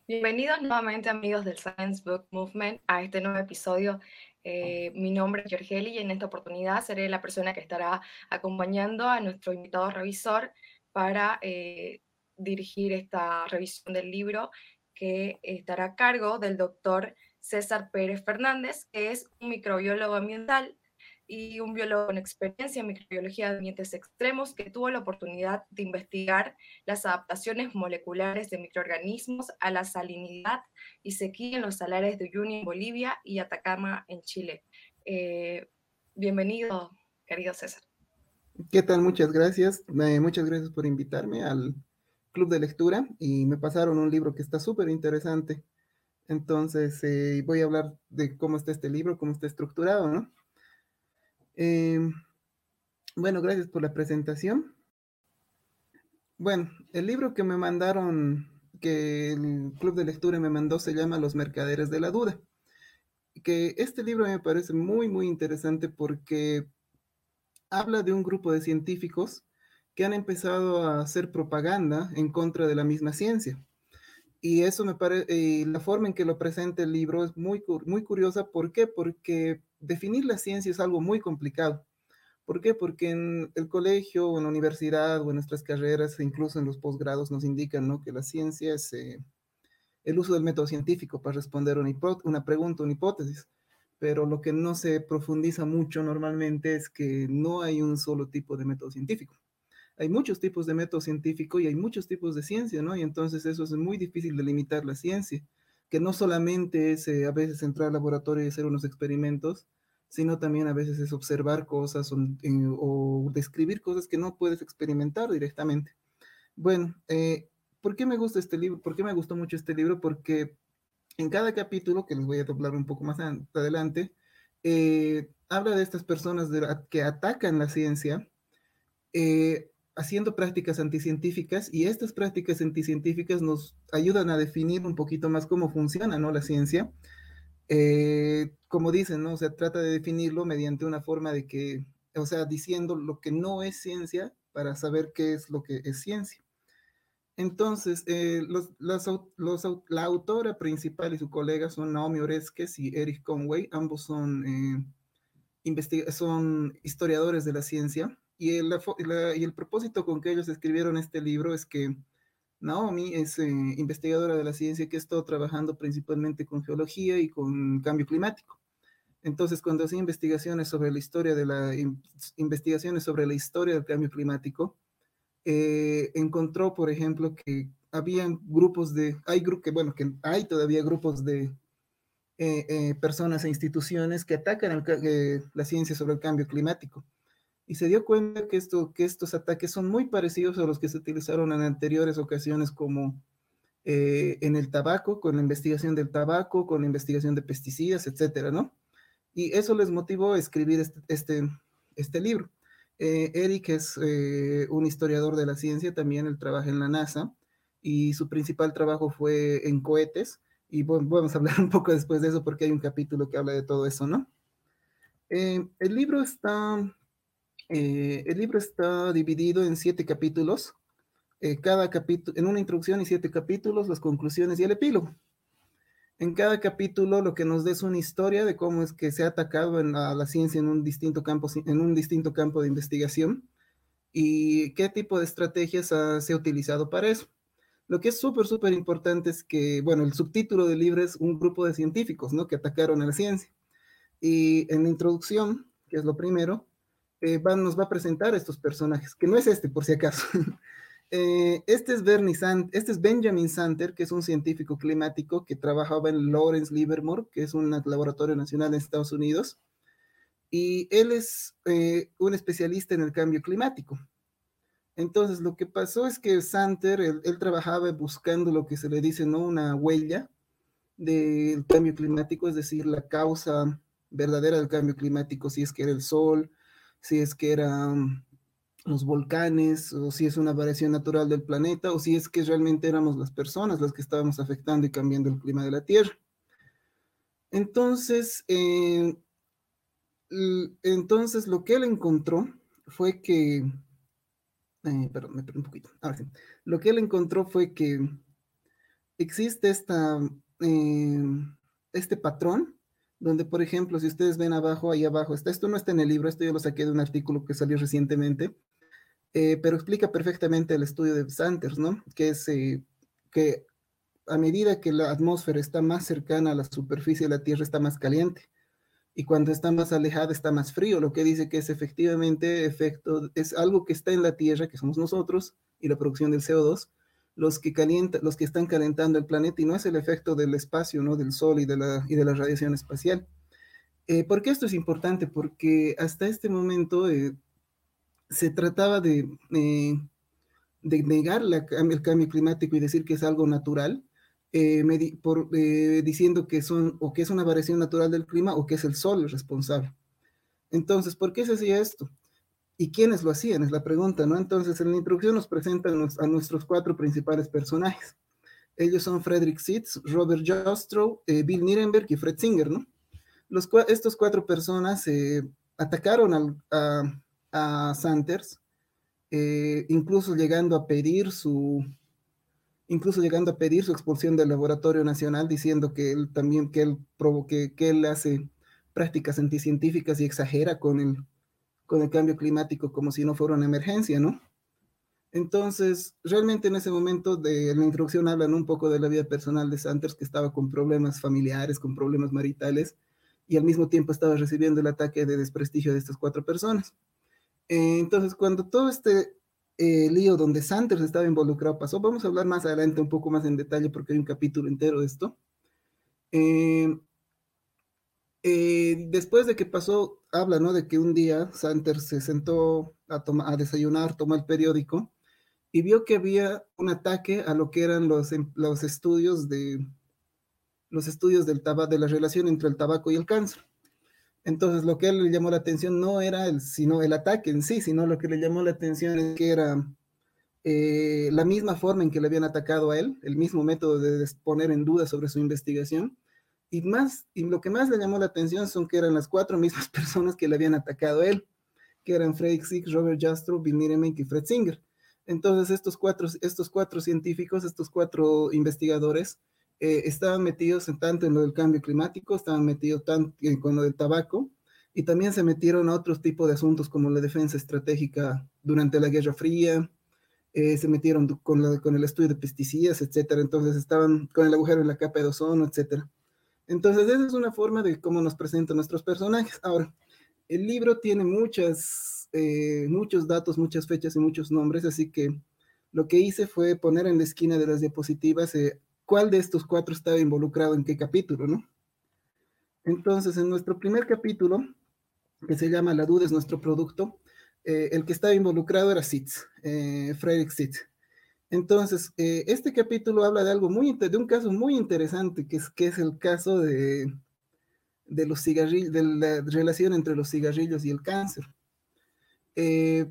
Bienvenidos nuevamente amigos del Science Book Movement a este nuevo episodio. Mi nombre es Georgeli y en esta oportunidad seré la persona que estará acompañando a nuestro invitado revisor para dirigir esta revisión del libro que estará a cargo del doctor César Pérez Fernández, que es un microbiólogo ambiental y un biólogo con experiencia en microbiología de ambientes extremos que tuvo la oportunidad de investigar las adaptaciones moleculares de microorganismos a la salinidad y sequía en los salares de Uyuni en Bolivia y Atacama en Chile. Eh, Bienvenido, querido César. ¿Qué tal? Muchas gracias por invitarme al club de lectura y me pasaron un libro que está súper interesante. Entonces, voy a hablar de cómo está este libro, cómo está estructurado, ¿no? Eh, bueno, gracias por la presentación. Bueno, el libro que me mandaron, que el club de lectura me mandó, se llama Los Mercaderes de la Duda. Que este libro me parece muy, muy interesante porque habla de un grupo de científicos que han empezado a hacer propaganda en contra de la misma ciencia. Y eso me parece, la forma en que lo presenta el libro es muy curiosa. ¿Por qué? Porque definir la ciencia es algo muy complicado. ¿Por qué? Porque en el colegio, o en la universidad, o en nuestras carreras, e incluso en los posgrados, nos indican, ¿no?, que la ciencia es el uso del método científico para responder una pregunta, una hipótesis. Pero lo que no se profundiza mucho normalmente es que no hay un solo tipo de método científico. Hay muchos tipos de método científico y hay muchos tipos de ciencia, ¿no? Y entonces eso es muy difícil de limitar la ciencia, que no solamente es a veces entrar al laboratorio y hacer unos experimentos, sino también a veces es observar cosas o describir cosas que no puedes experimentar directamente. Bueno, ¿por qué me gusta este libro? ¿Por qué me gustó mucho este libro? Porque en cada capítulo, que les voy a doblar un poco más adelante, habla de estas personas que atacan la ciencia, haciendo prácticas anticientíficas, y estas prácticas anticientíficas nos ayudan a definir un poquito más cómo funciona, ¿no?, la ciencia. Como dicen, ¿no? O sea, trata de definirlo mediante una forma de que, o sea, diciendo lo que no es ciencia para saber qué es lo que es ciencia. Entonces, la autora principal y su colega son Naomi Oreskes y Eric Conway. Ambos son historiadores de la ciencia, y el propósito con que ellos escribieron este libro es que Naomi es investigadora de la ciencia que ha estado trabajando principalmente con geología y con cambio climático. Entonces, cuando hacía investigaciones sobre la historia del cambio climático, encontró, por ejemplo, que habían que hay todavía grupos de personas e instituciones que atacan la ciencia sobre el cambio climático. Y se dio cuenta que estos ataques son muy parecidos a los que se utilizaron en anteriores ocasiones, como en el tabaco, con la investigación del tabaco, con la investigación de pesticidas, etcétera, ¿no? Y eso les motivó a escribir este libro. Eric es un historiador de la ciencia, también él trabaja en la NASA, y su principal trabajo fue en cohetes, y bueno, vamos a hablar un poco después de eso porque hay un capítulo que habla de todo eso, ¿no? Eh, el libro está, el libro está dividido en 7 capítulos, cada capítulo, en una introducción y 7 capítulos, las conclusiones y el epílogo. En cada capítulo lo que nos da es una historia de cómo es que se ha atacado a la ciencia en un distinto campo de investigación, y qué tipo de estrategias se ha utilizado para eso. Lo que es súper, súper importante es que, bueno, el subtítulo del libro es Un grupo de científicos, ¿no?, que atacaron a la ciencia. Y en la introducción, que es lo primero, nos va a presentar a estos personajes, que no es este, por si acaso. Este es Benjamin Santer, que es un científico climático que trabajaba en Lawrence Livermore, que es un laboratorio nacional en Estados Unidos, y él es un especialista en el cambio climático. Entonces, lo que pasó es que Santer, él trabajaba buscando lo que se le dice, ¿no?, una huella del cambio climático, es decir, la causa verdadera del cambio climático, si es que era el sol, si es que eran los volcanes, o si es una variación natural del planeta, o si es que realmente éramos las personas las que estábamos afectando y cambiando el clima de la Tierra. Entonces, lo que él encontró fue que, perdón, me perdí un poquito. Ahora sí. Lo que él encontró fue que existe este patrón, donde, por ejemplo, si ustedes ven abajo, ahí abajo está, esto no está en el libro, esto yo lo saqué de un artículo que salió recientemente, pero explica perfectamente el estudio de Sanders, ¿no? Que es que a medida que la atmósfera está más cercana a la superficie de la Tierra, está más caliente. Y cuando está más alejada, está más frío, lo que dice que es efectivamente efecto, es algo que está en la Tierra, que somos nosotros, y la producción del CO2, los que están calentando el planeta, y no es el efecto del espacio, ¿no? Del Sol y de la radiación espacial. ¿Por qué esto es importante? Porque hasta este momento se trataba de negar el cambio climático y decir que es algo natural, diciendo que son o que es una variación natural del clima o que es el sol el responsable. Entonces, ¿por qué se hacía esto? ¿Y quiénes lo hacían? Es la pregunta, ¿no? Entonces, en la introducción nos presentan a nuestros cuatro principales personajes. Ellos son Frederick Seitz, Robert Jastrow, Bill Nirenberg y Fred Singer, ¿no? Estos cuatro personas atacaron a Sanders, incluso llegando a pedir su expulsión del laboratorio nacional, diciendo que él también, que él hace prácticas anticientíficas y exagera con el cambio climático como si no fuera una emergencia, ¿no? Entonces, realmente en ese momento de la introducción hablan un poco de la vida personal de Sanders, que estaba con problemas familiares, con problemas maritales, y al mismo tiempo estaba recibiendo el ataque de desprestigio de estas cuatro personas. Entonces, cuando todo este lío donde Sanders estaba involucrado pasó, vamos a hablar más adelante un poco más en detalle porque hay un capítulo entero de esto. Eh, Después de que pasó, habla, ¿no? De que un día Sanders se sentó a desayunar, tomó el periódico y vio que había un ataque a lo que eran los estudios de la relación entre el tabaco y el cáncer. Entonces, lo que a él le llamó la atención no era sino el ataque en sí, sino lo que le llamó la atención es que era la misma forma en que le habían atacado a él, el mismo método de poner en duda sobre su investigación. Y lo que más le llamó la atención son que eran las cuatro mismas personas que le habían atacado a él, que eran Frederick Sick, Robert Jastrow, Bill Nirenberg y Fred Singer. Entonces, estos cuatro científicos, estos cuatro investigadores, estaban metidos tanto en lo del cambio climático, estaban metidos tanto con lo del tabaco, y también se metieron a otros tipos de asuntos como la defensa estratégica durante la Guerra Fría, se metieron con el estudio de pesticidas, etcétera. Entonces estaban con el agujero en la capa de ozono, etcétera. Entonces, esa es una forma de cómo nos presentan nuestros personajes. Ahora, el libro tiene muchos datos, muchas fechas y muchos nombres, así que lo que hice fue poner en la esquina de las diapositivas cuál de estos cuatro estaba involucrado en qué capítulo, ¿no? Entonces, en nuestro primer capítulo, que se llama La duda es nuestro producto, el que estaba involucrado era Sitz, Frederick Sitz. Entonces, este capítulo habla de de un caso muy interesante, que es el caso de los cigarrillos, de la relación entre los cigarrillos y el cáncer. Eh,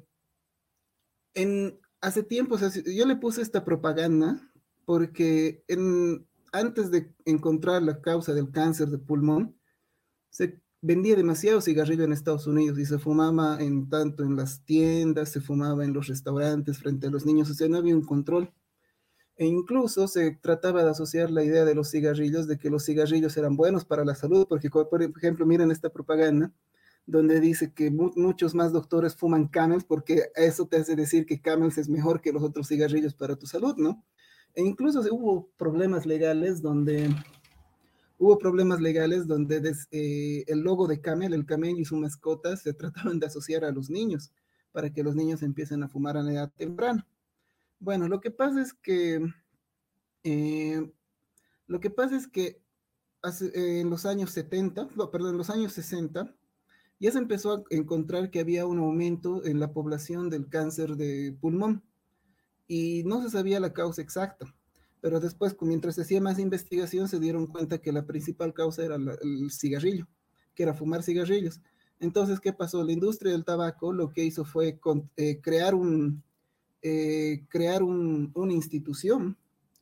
Hace tiempo, o sea, yo le puse esta propaganda porque antes de encontrar la causa del cáncer de pulmón, se vendía demasiado cigarrillo en Estados Unidos y se fumaba tanto en las tiendas, se fumaba en los restaurantes frente a los niños, o sea, no había un control. E incluso se trataba de asociar la idea de los cigarrillos, de que los cigarrillos eran buenos para la salud, porque, por ejemplo, miren esta propaganda, donde dice que muchos más doctores fuman Camels, porque eso te hace decir que Camels es mejor que los otros cigarrillos para tu salud, ¿no? E incluso hubo problemas legales donde el logo de Camel, el Camel y su mascota, se trataban de asociar a los niños, para que los niños empiecen a fumar a la edad temprana. Bueno, eh, lo que pasa es que en los años 70, no, perdón, en los años 60, ya se empezó a encontrar que había un aumento en la población del cáncer de pulmón y no se sabía la causa exacta. Pero después, mientras se hacía más investigación, se dieron cuenta que la principal causa era el cigarrillo, que era fumar cigarrillos. Entonces, ¿qué pasó? La industria del tabaco lo que hizo fue crear una institución,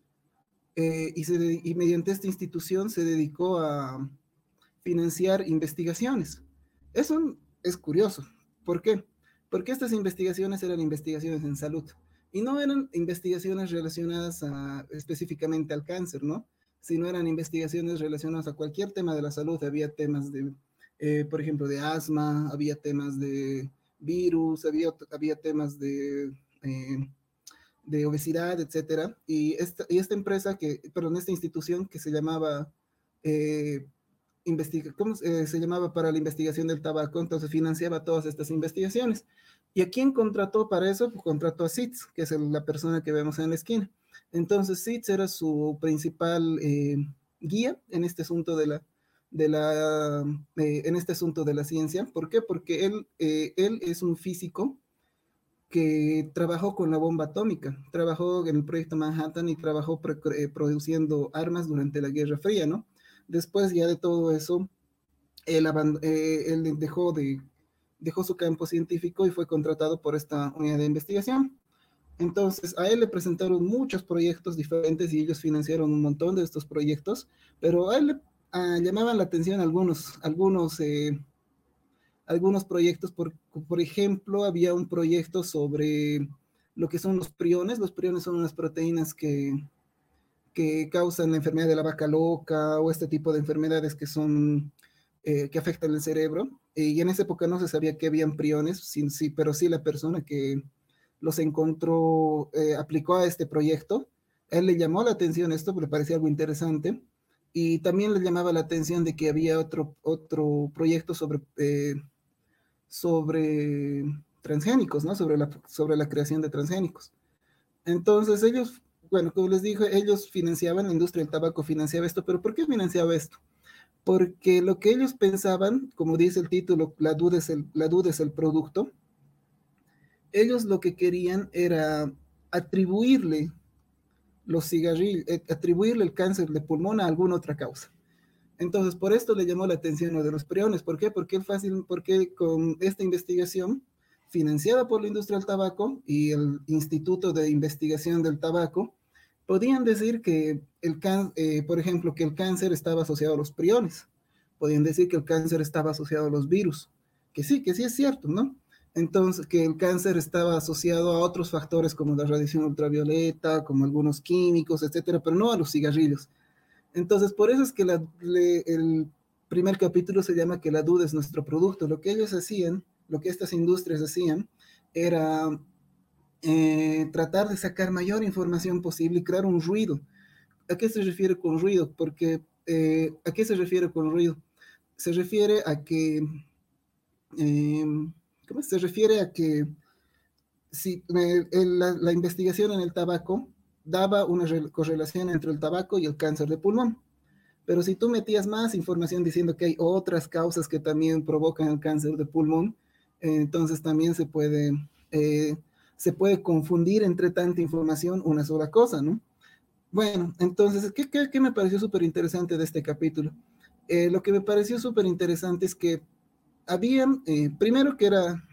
y mediante esta institución se dedicó a financiar investigaciones. Eso es curioso. ¿Por qué? Porque estas investigaciones eran investigaciones en salud. y no eran investigaciones relacionadas específicamente al cáncer, ¿no? Sino eran investigaciones relacionadas a cualquier tema de la salud. Había temas de, por ejemplo, de asma, había temas de virus, había temas de obesidad, etcétera. Y esta empresa perdón, esta institución que se llamaba eh, ¿cómo se llamaba para la investigación del tabaco? Entonces financiaba todas estas investigaciones. ¿Y a quién contrató para eso? Pues contrató a SITS, que es la persona que vemos en la esquina. Entonces SITS era su principal guía en este asunto en este asunto de la ciencia. ¿Por qué? Porque él es un físico que trabajó con la bomba atómica, trabajó en el proyecto Manhattan y trabajó produciendo armas durante la Guerra Fría, ¿no? Después ya de todo eso, él dejó su campo científico y fue contratado por esta unidad de investigación. Entonces, a él le presentaron muchos proyectos diferentes y ellos financiaron un montón de estos proyectos, pero a él le llamaban la atención algunos proyectos. Por ejemplo, había un proyecto sobre lo que son los priones. Los priones son unas proteínas que causan la enfermedad de la vaca loca o este tipo de enfermedades que afectan el cerebro. Y en esa época no se sabía que habían priones, sí, sí, pero sí la persona que los encontró, aplicó a este proyecto. A él le llamó la atención esto, porque le parecía algo interesante. Y también le llamaba la atención de que había otro proyecto sobre transgénicos, ¿no? Sobre la creación de transgénicos. Entonces ellos, bueno, como les dije, ellos financiaban, la industria del tabaco financiaba esto, pero ¿por qué financiaba esto? Porque lo que ellos pensaban, como dice el título, la duda es el producto. Ellos lo que querían era atribuirle atribuirle el cáncer de pulmón a alguna otra causa. Entonces, por esto le llamó la atención lo de los priones. ¿Por qué? Porque con esta investigación financiada por la industria del tabaco y el Instituto de Investigación del Tabaco, podían decir por ejemplo, que el cáncer estaba asociado a los priones. Podían decir que el cáncer estaba asociado a los virus. Que sí es cierto, ¿no? Entonces, que el cáncer estaba asociado a otros factores como la radiación ultravioleta, como algunos químicos, etcétera, pero no a los cigarrillos. Entonces, por eso es que el primer capítulo se llama que la duda es nuestro producto. Lo que ellos hacían, lo que estas industrias hacían, era tratar de sacar mayor información posible y crear un ruido. ¿A qué se refiere con ruido? ¿A qué se refiere con ruido? Se refiere a que, eh, ¿cómo? Se refiere a que si la investigación en el tabaco daba una correlación entre el tabaco y el cáncer de pulmón. Pero si tú metías más información diciendo que hay otras causas que también provocan el cáncer de pulmón, entonces también eh, se puede confundir entre tanta información una sola cosa, ¿no? Bueno, entonces, ¿qué me pareció súper interesante de este capítulo? Lo que me pareció súper interesante es que había, primero que era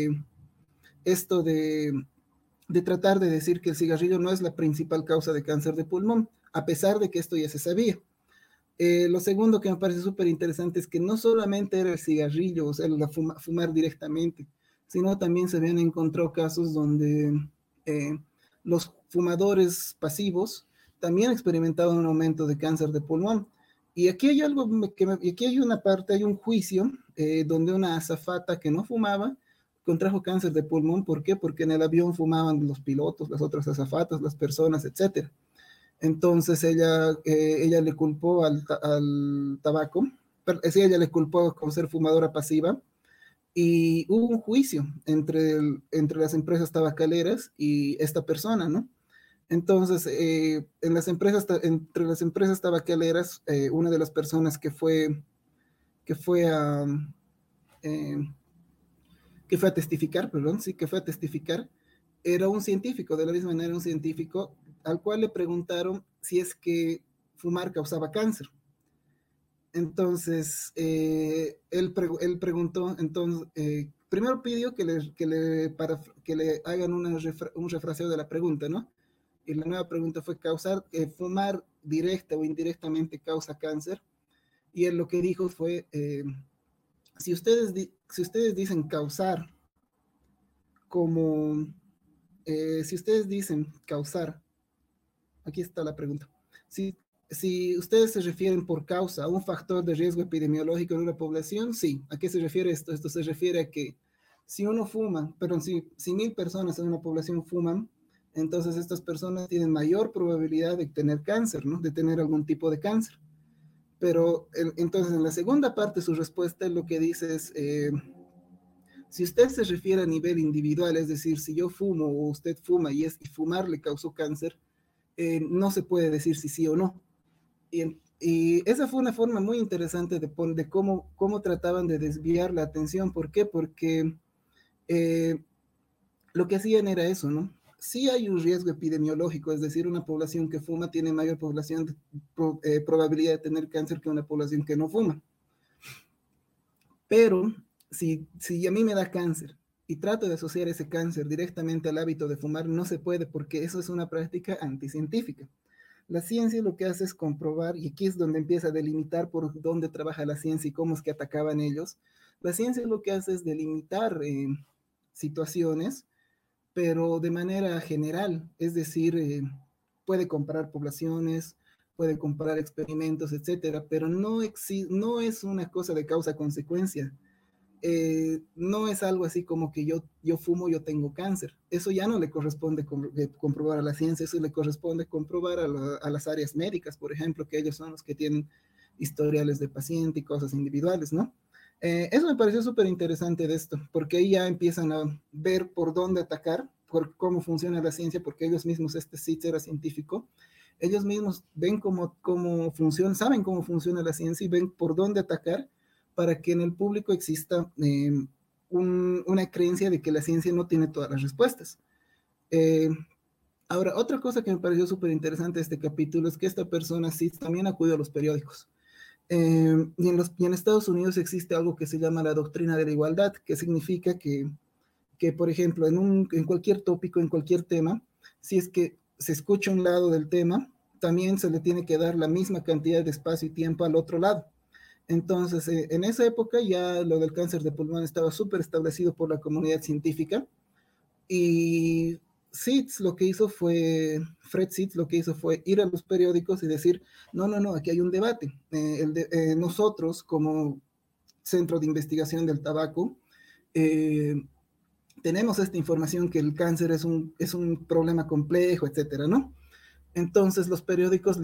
esto de tratar de decir que el cigarrillo no es la principal causa de cáncer de pulmón, a pesar de que esto ya se sabía. Lo segundo que me parece súper interesante es que no solamente era el cigarrillo, o sea, fumar directamente, sino también se habían encontrado casos donde eh, los fumadores pasivos también experimentaban un aumento de cáncer de pulmón. Y aquí hay algo y aquí hay una parte, hay un juicio donde una azafata que no fumaba contrajo cáncer de pulmón. ¿Por qué? Porque en el avión fumaban los pilotos, las otras azafatas, las personas, etcétera. Entonces ella le culpó al tabaco, sí, ella le culpó con ser fumadora pasiva y hubo un juicio entre las empresas tabacaleras y esta persona, ¿no? Entonces, entre las empresas tabacaleras, una de las personas que fue a, eh, que fue a testificar, perdón, sí, que fue a testificar, era un científico, de la misma manera un científico, al cual le preguntaron si es que fumar causaba cáncer. Entonces, él preguntó, entonces, primero pidió que le hagan un refraseo de la pregunta, ¿no? Y la nueva pregunta fue, ¿fumar directa o indirectamente causa cáncer? Y él lo que dijo fue, si ustedes dicen causar como Si ustedes dicen causar, aquí está la pregunta. Si ustedes se refieren por causa a un factor de riesgo epidemiológico en una población, sí. ¿A qué se refiere esto? Esto se refiere a que si uno fuma, perdón, si 1000 personas en una población fuman, entonces estas personas tienen mayor probabilidad de tener cáncer, ¿no? De tener algún tipo de cáncer. Pero entonces en la segunda parte su respuesta lo que dice es, si usted se refiere a nivel individual, es decir, si yo fumo o usted fuma y fumar le causó cáncer, no se puede decir si sí o no. Y esa fue una forma muy interesante de cómo trataban de desviar la atención. ¿Por qué? Porque eh, lo que hacían era eso, ¿no? Sí hay un riesgo epidemiológico, es decir, una población que fuma tiene mayor probabilidad de tener cáncer que una población que no fuma. Pero si a mí me da cáncer y trato de asociar ese cáncer directamente al hábito de fumar, no se puede porque eso es una práctica anticientífica. La ciencia lo que hace es comprobar, y aquí es donde empieza a delimitar por dónde trabaja la ciencia y cómo es que atacaban ellos. La ciencia lo que hace es delimitar situaciones, pero de manera general, es decir, puede comparar poblaciones, puede comparar experimentos, etcétera, pero no es una cosa de causa-consecuencia. No es algo así como que yo fumo, yo tengo cáncer. Eso ya no le corresponde comprobar a la ciencia, eso le corresponde comprobar a las áreas médicas, por ejemplo, que ellos son los que tienen historiales de paciente y cosas individuales, ¿no? Eso me pareció súper interesante de esto, porque ahí ya empiezan a ver por dónde atacar, por cómo funciona la ciencia, porque ellos mismos, este sitio era científico, ellos mismos ven cómo funciona, saben cómo funciona la ciencia y ven por dónde atacar para que en el público exista una creencia de que la ciencia no tiene todas las respuestas. Eh, Ahora, otra cosa que me pareció súper interesante de este capítulo es que esta persona sí también acudió a los periódicos. Y en Estados Unidos existe algo que se llama la doctrina de la igualdad, que significa que por ejemplo, en cualquier tópico, en cualquier tema, si es que se escucha un lado del tema, también se le tiene que dar la misma cantidad de espacio y tiempo al otro lado. Entonces, en esa época ya lo del cáncer de pulmón estaba súper establecido por la comunidad científica y Fred Seitz lo que hizo fue ir a los periódicos y decir, no, no, no, aquí hay un debate. Nosotros como Centro de Investigación del Tabaco, eh, tenemos esta información que el cáncer es un problema complejo, etcétera, ¿no? Entonces los periódicos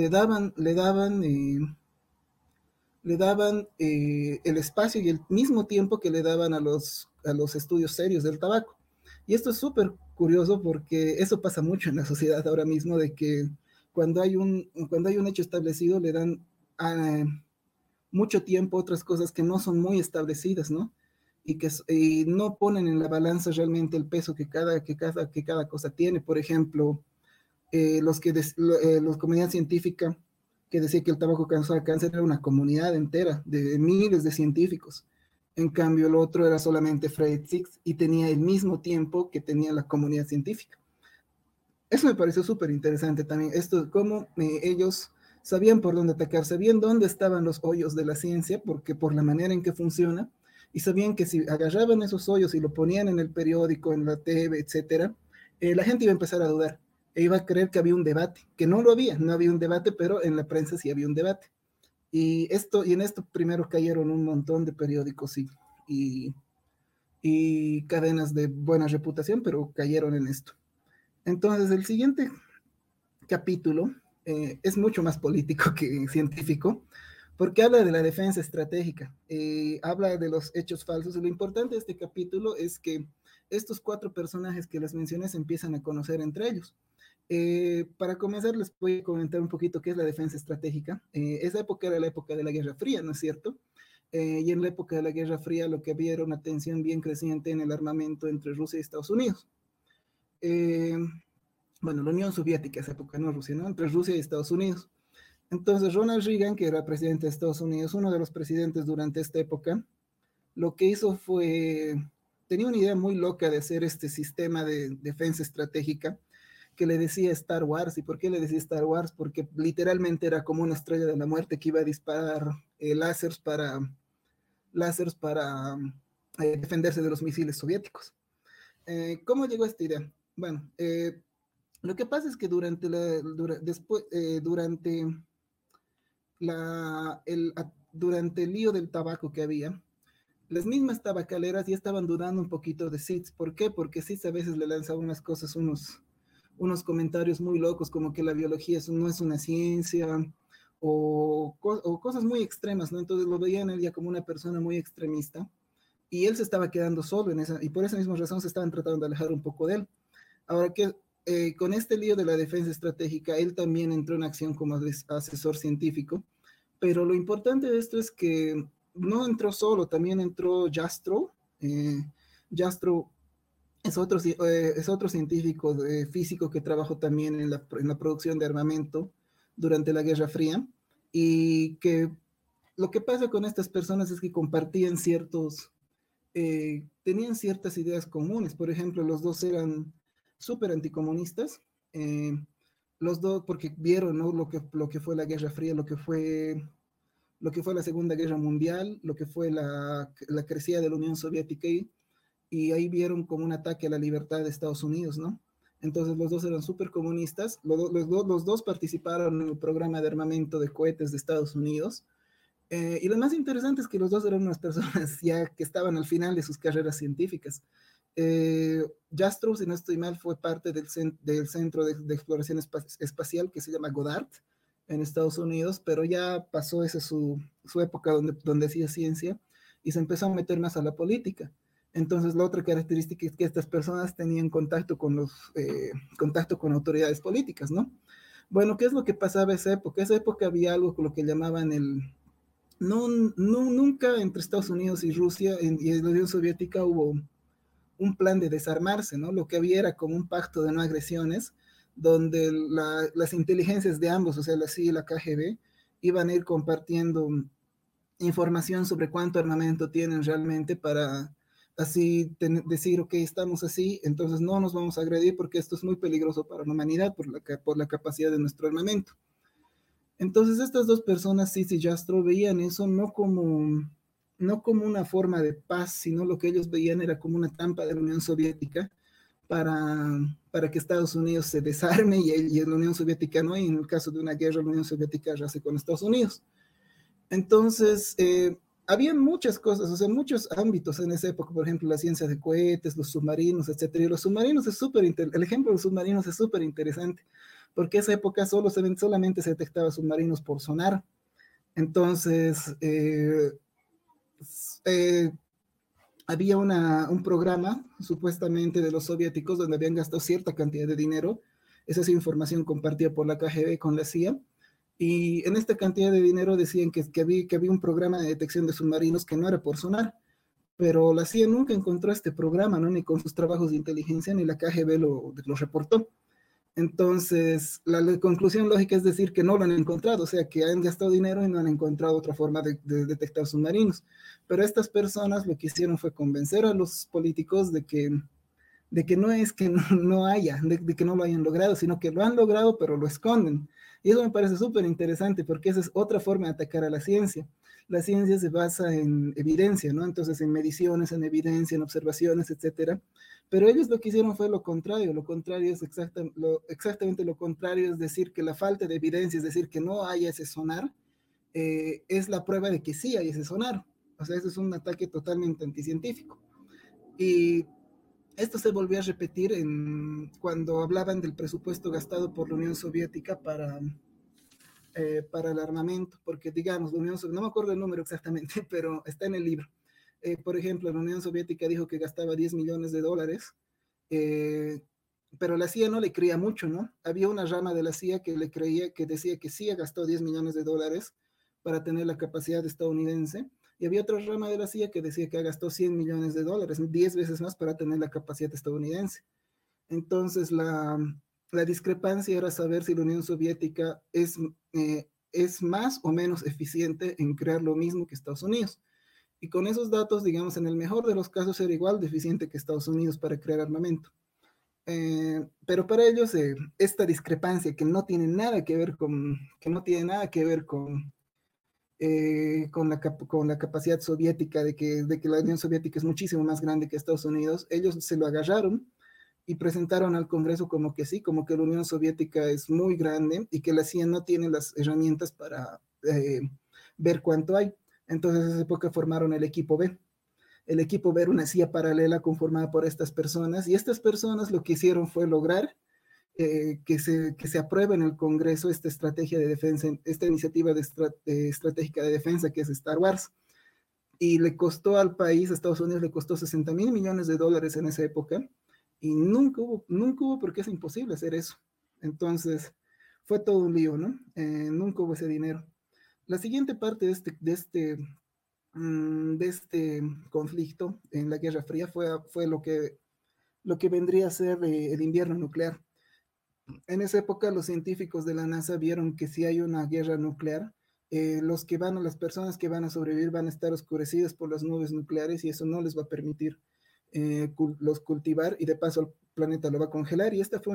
le daban el espacio y el mismo tiempo que le daban a los estudios serios del tabaco. Y esto es súper curioso porque eso pasa mucho en la sociedad ahora mismo, de que cuando hay un hecho establecido le dan a, mucho tiempo otras cosas que no son muy establecidas, ¿no? Y no ponen en la balanza realmente el peso que cada cosa tiene. Por ejemplo, la comunidad científica que decía que el tabaco causaba cáncer era una comunidad entera de miles de científicos. En cambio, el otro era solamente Fred Six y tenía el mismo tiempo que tenía la comunidad científica. Eso me pareció súper interesante también, esto, cómo ellos sabían por dónde atacar, sabían dónde estaban los hoyos de la ciencia, porque por la manera en que funciona, y sabían que si agarraban esos hoyos y lo ponían en el periódico, en la TV, etcétera, la gente iba a empezar a dudar, e iba a creer que había un debate, que no había un debate, pero en la prensa sí había un debate. Y en esto primero cayeron un montón de periódicos y, y cadenas de buena reputación, pero cayeron en esto. Entonces, el siguiente capítulo es mucho más político que científico, porque habla de la defensa estratégica, habla de los hechos falsos. Y lo importante de este capítulo es que estos 4 personajes que les mencioné se empiezan a conocer entre ellos. Para comenzar, les voy a comentar un poquito qué es la defensa estratégica. Esa época era la época de la Guerra Fría, ¿no es cierto? Y en la época de la Guerra Fría lo que había era una tensión bien creciente en el armamento entre Rusia y Estados Unidos. Eh, bueno, la Unión Soviética, esa época, no Rusia, ¿no? Entre Rusia y Estados Unidos. Entonces, Ronald Reagan, que era presidente de Estados Unidos, uno de los presidentes durante esta época, lo que hizo tenía una idea muy loca de hacer este sistema de defensa estratégica que le decía Star Wars. ¿Y por qué le decía Star Wars? Porque literalmente era como una estrella de la muerte que iba a disparar láseres para defenderse de los misiles soviéticos. ¿Cómo llegó esta idea? Bueno, lo que pasa es que durante el lío del tabaco que había, las mismas tabacaleras ya estaban dudando un poquito de SIDS. ¿Por qué? Porque SIDS a veces le lanzaba unas cosas, unos comentarios muy locos, como que la biología no es una ciencia, o cosas muy extremas, ¿no? Entonces lo veían él ya como una persona muy extremista, y él se estaba quedando solo en esa, y por esa misma razón se estaban tratando de alejar un poco de él. Ahora que con este lío de la defensa estratégica, él también entró en acción como asesor científico, pero lo importante de esto es que no entró solo, también entró Jastrow. Jastrow es otro científico físico que trabajó también en la producción de armamento durante la Guerra Fría, y que lo que pasa con estas personas es que compartían tenían ciertas ideas comunes. Por ejemplo, los dos eran súper anticomunistas, eh, los dos porque vieron, ¿no? Lo que fue la Guerra Fría, lo que fue la Segunda Guerra Mundial, lo que fue la crecida de la Unión Soviética, y ahí vieron como un ataque a la libertad de Estados Unidos, ¿no? Entonces los dos eran súper comunistas, los dos participaron en el programa de armamento de cohetes de Estados Unidos, y lo más interesante es que los dos eran unas personas ya que estaban al final de sus carreras científicas. Jastrow, si no estoy mal, fue parte del Centro de Exploración Espacial que se llama Goddard en Estados Unidos, pero ya pasó esa su época donde hacía ciencia, y se empezó a meter más a la política. Entonces, la otra característica es que estas personas tenían contacto con autoridades políticas, ¿no? Bueno, ¿qué es lo que pasaba en esa época? En esa época había algo con lo que llamaban no, nunca entre Estados Unidos y Rusia y la Unión Soviética hubo un plan de desarmarse, ¿no? Lo que había era como un pacto de no agresiones, donde las inteligencias de ambos, o sea, la CIA y la KGB, iban a ir compartiendo información sobre cuánto armamento tienen realmente, para así decir, ok, estamos así, entonces no nos vamos a agredir porque esto es muy peligroso para la humanidad por la capacidad de nuestro armamento. Entonces estas dos personas, Sis y Jastrow, veían eso no como una forma de paz, sino lo que ellos veían era como una trampa de la Unión Soviética para, para que Estados Unidos se desarme, y la Unión Soviética no, y en el caso de una guerra, la Unión Soviética yace con Estados Unidos. Entonces, había muchas cosas, o sea, muchos ámbitos en esa época, por ejemplo, la ciencia de cohetes, los submarinos, etcétera. Y los submarinos el ejemplo de los submarinos es súper interesante, porque esa época solamente se detectaba submarinos por sonar. Entonces, eh, había un programa supuestamente de los soviéticos donde habían gastado cierta cantidad de dinero. Esa es información compartida por la KGB con la CIA, y en esta cantidad de dinero decían que había un programa de detección de submarinos que no era por sonar, pero la CIA nunca encontró este programa, ¿no? Ni con sus trabajos de inteligencia, ni la KGB lo reportó. Entonces, la conclusión lógica es decir que no lo han encontrado, o sea, que han gastado dinero y no han encontrado otra forma de detectar submarinos. Pero estas personas lo que hicieron fue convencer a los políticos de que no es que no haya, de que no lo hayan logrado, sino que lo han logrado, pero lo esconden. Y eso me parece súper interesante, porque esa es otra forma de atacar a la ciencia. La ciencia se basa en evidencia, ¿no? Entonces, en mediciones, en evidencia, en observaciones, etcétera. Pero ellos lo que hicieron fue lo contrario es exactamente lo contrario, es decir, que la falta de evidencia, es decir, que no haya ese sonar, es la prueba de que sí hay ese sonar. O sea, ese es un ataque totalmente anticientífico. Y esto se volvió a repetir cuando hablaban del presupuesto gastado por la Unión Soviética para el armamento, porque digamos, no me acuerdo el número exactamente, pero está en el libro. Por ejemplo, la Unión Soviética dijo que gastaba 10 millones de dólares, eh, pero la CIA no le creía mucho, ¿no? Había una rama de la CIA que le creía, que decía que sí gastó 10 millones de dólares para tener la capacidad estadounidense, y había otra rama de la CIA que decía que gastó 100 millones de dólares, 10 veces más para tener la capacidad estadounidense. Entonces, la discrepancia era saber si la Unión Soviética es más o menos eficiente en crear lo mismo que Estados Unidos. Y con esos datos, digamos, en el mejor de los casos era igual de eficiente que Estados Unidos para crear armamento. Pero para ellos, esta discrepancia que no tiene nada que ver con la capacidad soviética de que la Unión Soviética es muchísimo más grande que Estados Unidos, ellos se lo agarraron y presentaron al Congreso como que sí, como que la Unión Soviética es muy grande y que la CIA no tiene las herramientas para ver cuánto hay. Entonces, en esa época formaron el equipo B. El equipo B era una CIA paralela conformada por estas personas y estas personas lo que hicieron fue lograr que se apruebe en el Congreso esta estrategia de defensa, esta iniciativa estratégica de defensa que es Star Wars. Y le costó al país, a Estados Unidos, le costó 60.000 millones de dólares en esa época y nunca hubo porque es imposible hacer eso. Entonces, fue todo un lío, ¿no? Nunca hubo ese dinero. La siguiente parte de este conflicto en la Guerra Fría fue lo que vendría a ser el invierno nuclear. En esa época los científicos de la NASA vieron que si hay una guerra nuclear, las personas que van a sobrevivir van a estar oscurecidas por las nubes nucleares y eso no les va a permitir los cultivar y de paso el planeta lo va a congelar. Y esta fue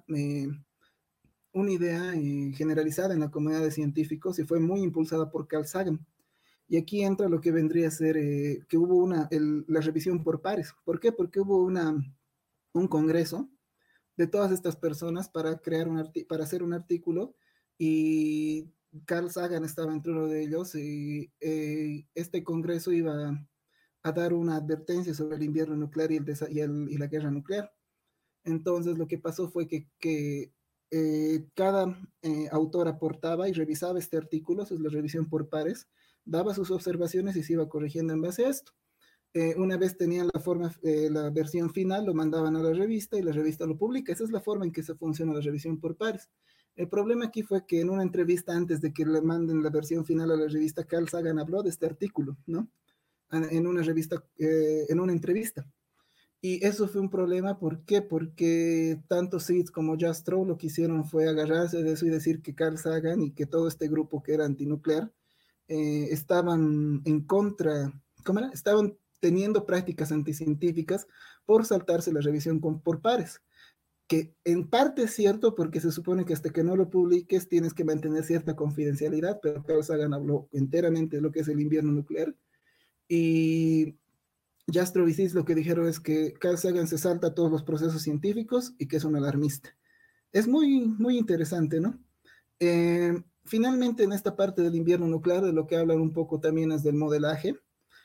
una idea generalizada en la comunidad de científicos y fue muy impulsada por Carl Sagan. Y aquí entra lo que vendría a ser que hubo la revisión por pares. ¿Por qué? Porque hubo un congreso de todas estas personas para para hacer un artículo y Carl Sagan estaba entre uno de ellos y este congreso iba a dar una advertencia sobre el invierno nuclear y la guerra nuclear. Entonces lo que pasó fue que cada autor aportaba y revisaba este artículo, esa es la revisión por pares, daba sus observaciones y se iba corrigiendo en base a esto. Una vez tenían la versión final, lo mandaban a la revista y la revista lo publica. Esa es la forma en que se funciona la revisión por pares. El problema aquí fue que en una entrevista antes de que le manden la versión final a la revista, Carl Sagan habló de este artículo, ¿no? En una revista, en una entrevista. Y eso fue un problema, ¿por qué? Porque tanto Seeds como Jastrow lo que hicieron fue agarrarse de eso y decir que Carl Sagan y que todo este grupo que era antinuclear estaban en contra, ¿cómo era? Estaban teniendo prácticas anticientíficas por saltarse la revisión por pares, que en parte es cierto porque se supone que hasta que no lo publiques tienes que mantener cierta confidencialidad, pero Carl Sagan habló enteramente de lo que es el invierno nuclear y Jastrow y Seeds lo que dijeron es que Carl Sagan se salta todos los procesos científicos y que es un alarmista. Es muy interesante, ¿no? Finalmente, en esta parte del invierno nuclear, de lo que hablan un poco también es del modelaje,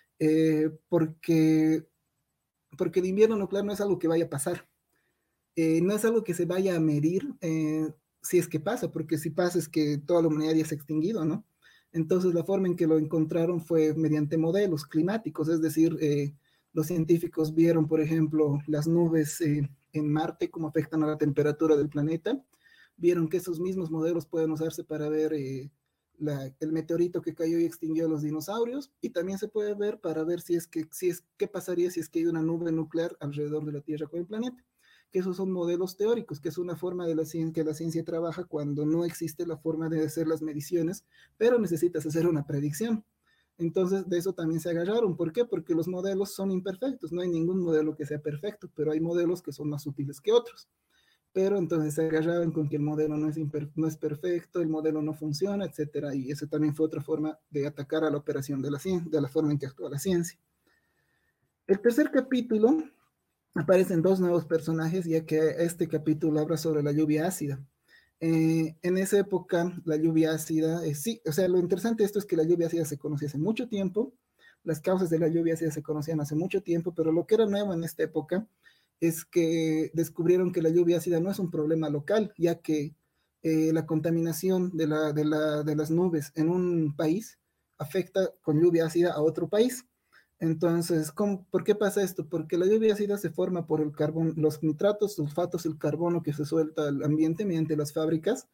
porque el invierno nuclear no es algo que vaya a pasar, no es algo que se vaya a medir si es que pasa, porque si pasa es que toda la humanidad ya se ha extinguido, ¿no? Entonces la forma en que lo encontraron fue mediante modelos climáticos, es decir, los científicos vieron, por ejemplo, las nubes en Marte, cómo afectan a la temperatura del planeta, vieron que esos mismos modelos pueden usarse para ver el meteorito que cayó y extinguió a los dinosaurios, y también se puede ver para ver qué pasaría si es que hay una nube nuclear alrededor de la Tierra con el planeta, que esos son modelos teóricos, que es una forma de que la ciencia trabaja cuando no existe la forma de hacer las mediciones, pero necesitas hacer una predicción. Entonces, de eso también se agarraron. ¿Por qué? Porque los modelos son imperfectos. No hay ningún modelo que sea perfecto, pero hay modelos que son más útiles que otros. Pero entonces se agarraban con que el modelo no es perfecto, el modelo no funciona, etcétera. Y eso también fue otra forma de atacar a la operación de la ciencia, de la forma en que actúa la ciencia. El tercer capítulo aparecen dos nuevos personajes, ya que este capítulo habla sobre la lluvia ácida. En esa época, la lluvia ácida, sí, o sea, lo interesante de esto es que la lluvia ácida se conocía hace mucho tiempo, las causas de la lluvia ácida se conocían hace mucho tiempo, pero lo que era nuevo en esta época es que descubrieron que la lluvia ácida no es un problema local, ya que la contaminación de las nubes en un país afecta con lluvia ácida a otro país. Entonces, ¿por qué pasa esto? Porque la lluvia ácida se forma por el carbón, los nitratos, sulfatos, el carbono que se suelta al ambiente mediante las fábricas.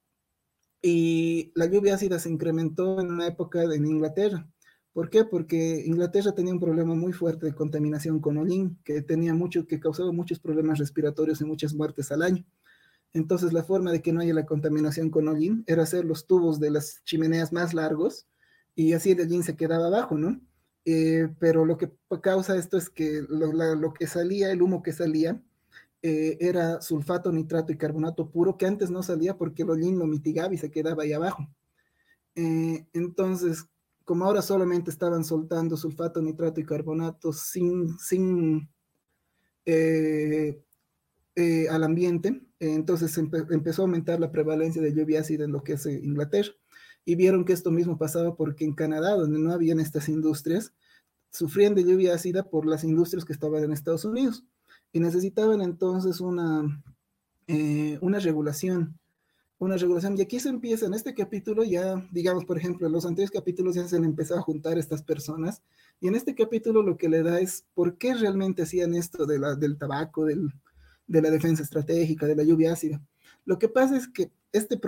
Y la lluvia ácida se incrementó en una época en Inglaterra. ¿Por qué? Porque Inglaterra tenía un problema muy fuerte de contaminación con hollín, que causaba muchos problemas respiratorios y muchas muertes al año. Entonces, la forma de que no haya la contaminación con hollín era hacer los tubos de las chimeneas más largos y así el hollín se quedaba abajo, ¿no? Pero lo que causa esto es que lo que salía, el humo que salía, era sulfato, nitrato y carbonato puro, que antes no salía porque el hollín lo mitigaba y se quedaba ahí abajo. Entonces, como ahora solamente estaban soltando sulfato, nitrato y carbonato eh, al ambiente. Entonces empezó a aumentar la prevalencia de lluvia ácida en lo que es Inglaterra. Y vieron que esto mismo pasaba porque en Canadá, donde no habían estas industrias, sufrían de lluvia ácida por las industrias que estaban en Estados Unidos. Y necesitaban entonces una regulación. Una regulación. Y aquí se empieza, en este capítulo ya, digamos, por ejemplo, en los anteriores capítulos ya se le empezó a juntar estas personas. Y en este capítulo lo que le da es por qué realmente hacían esto del tabaco, de la defensa estratégica, de la lluvia ácida. Lo que pasa es que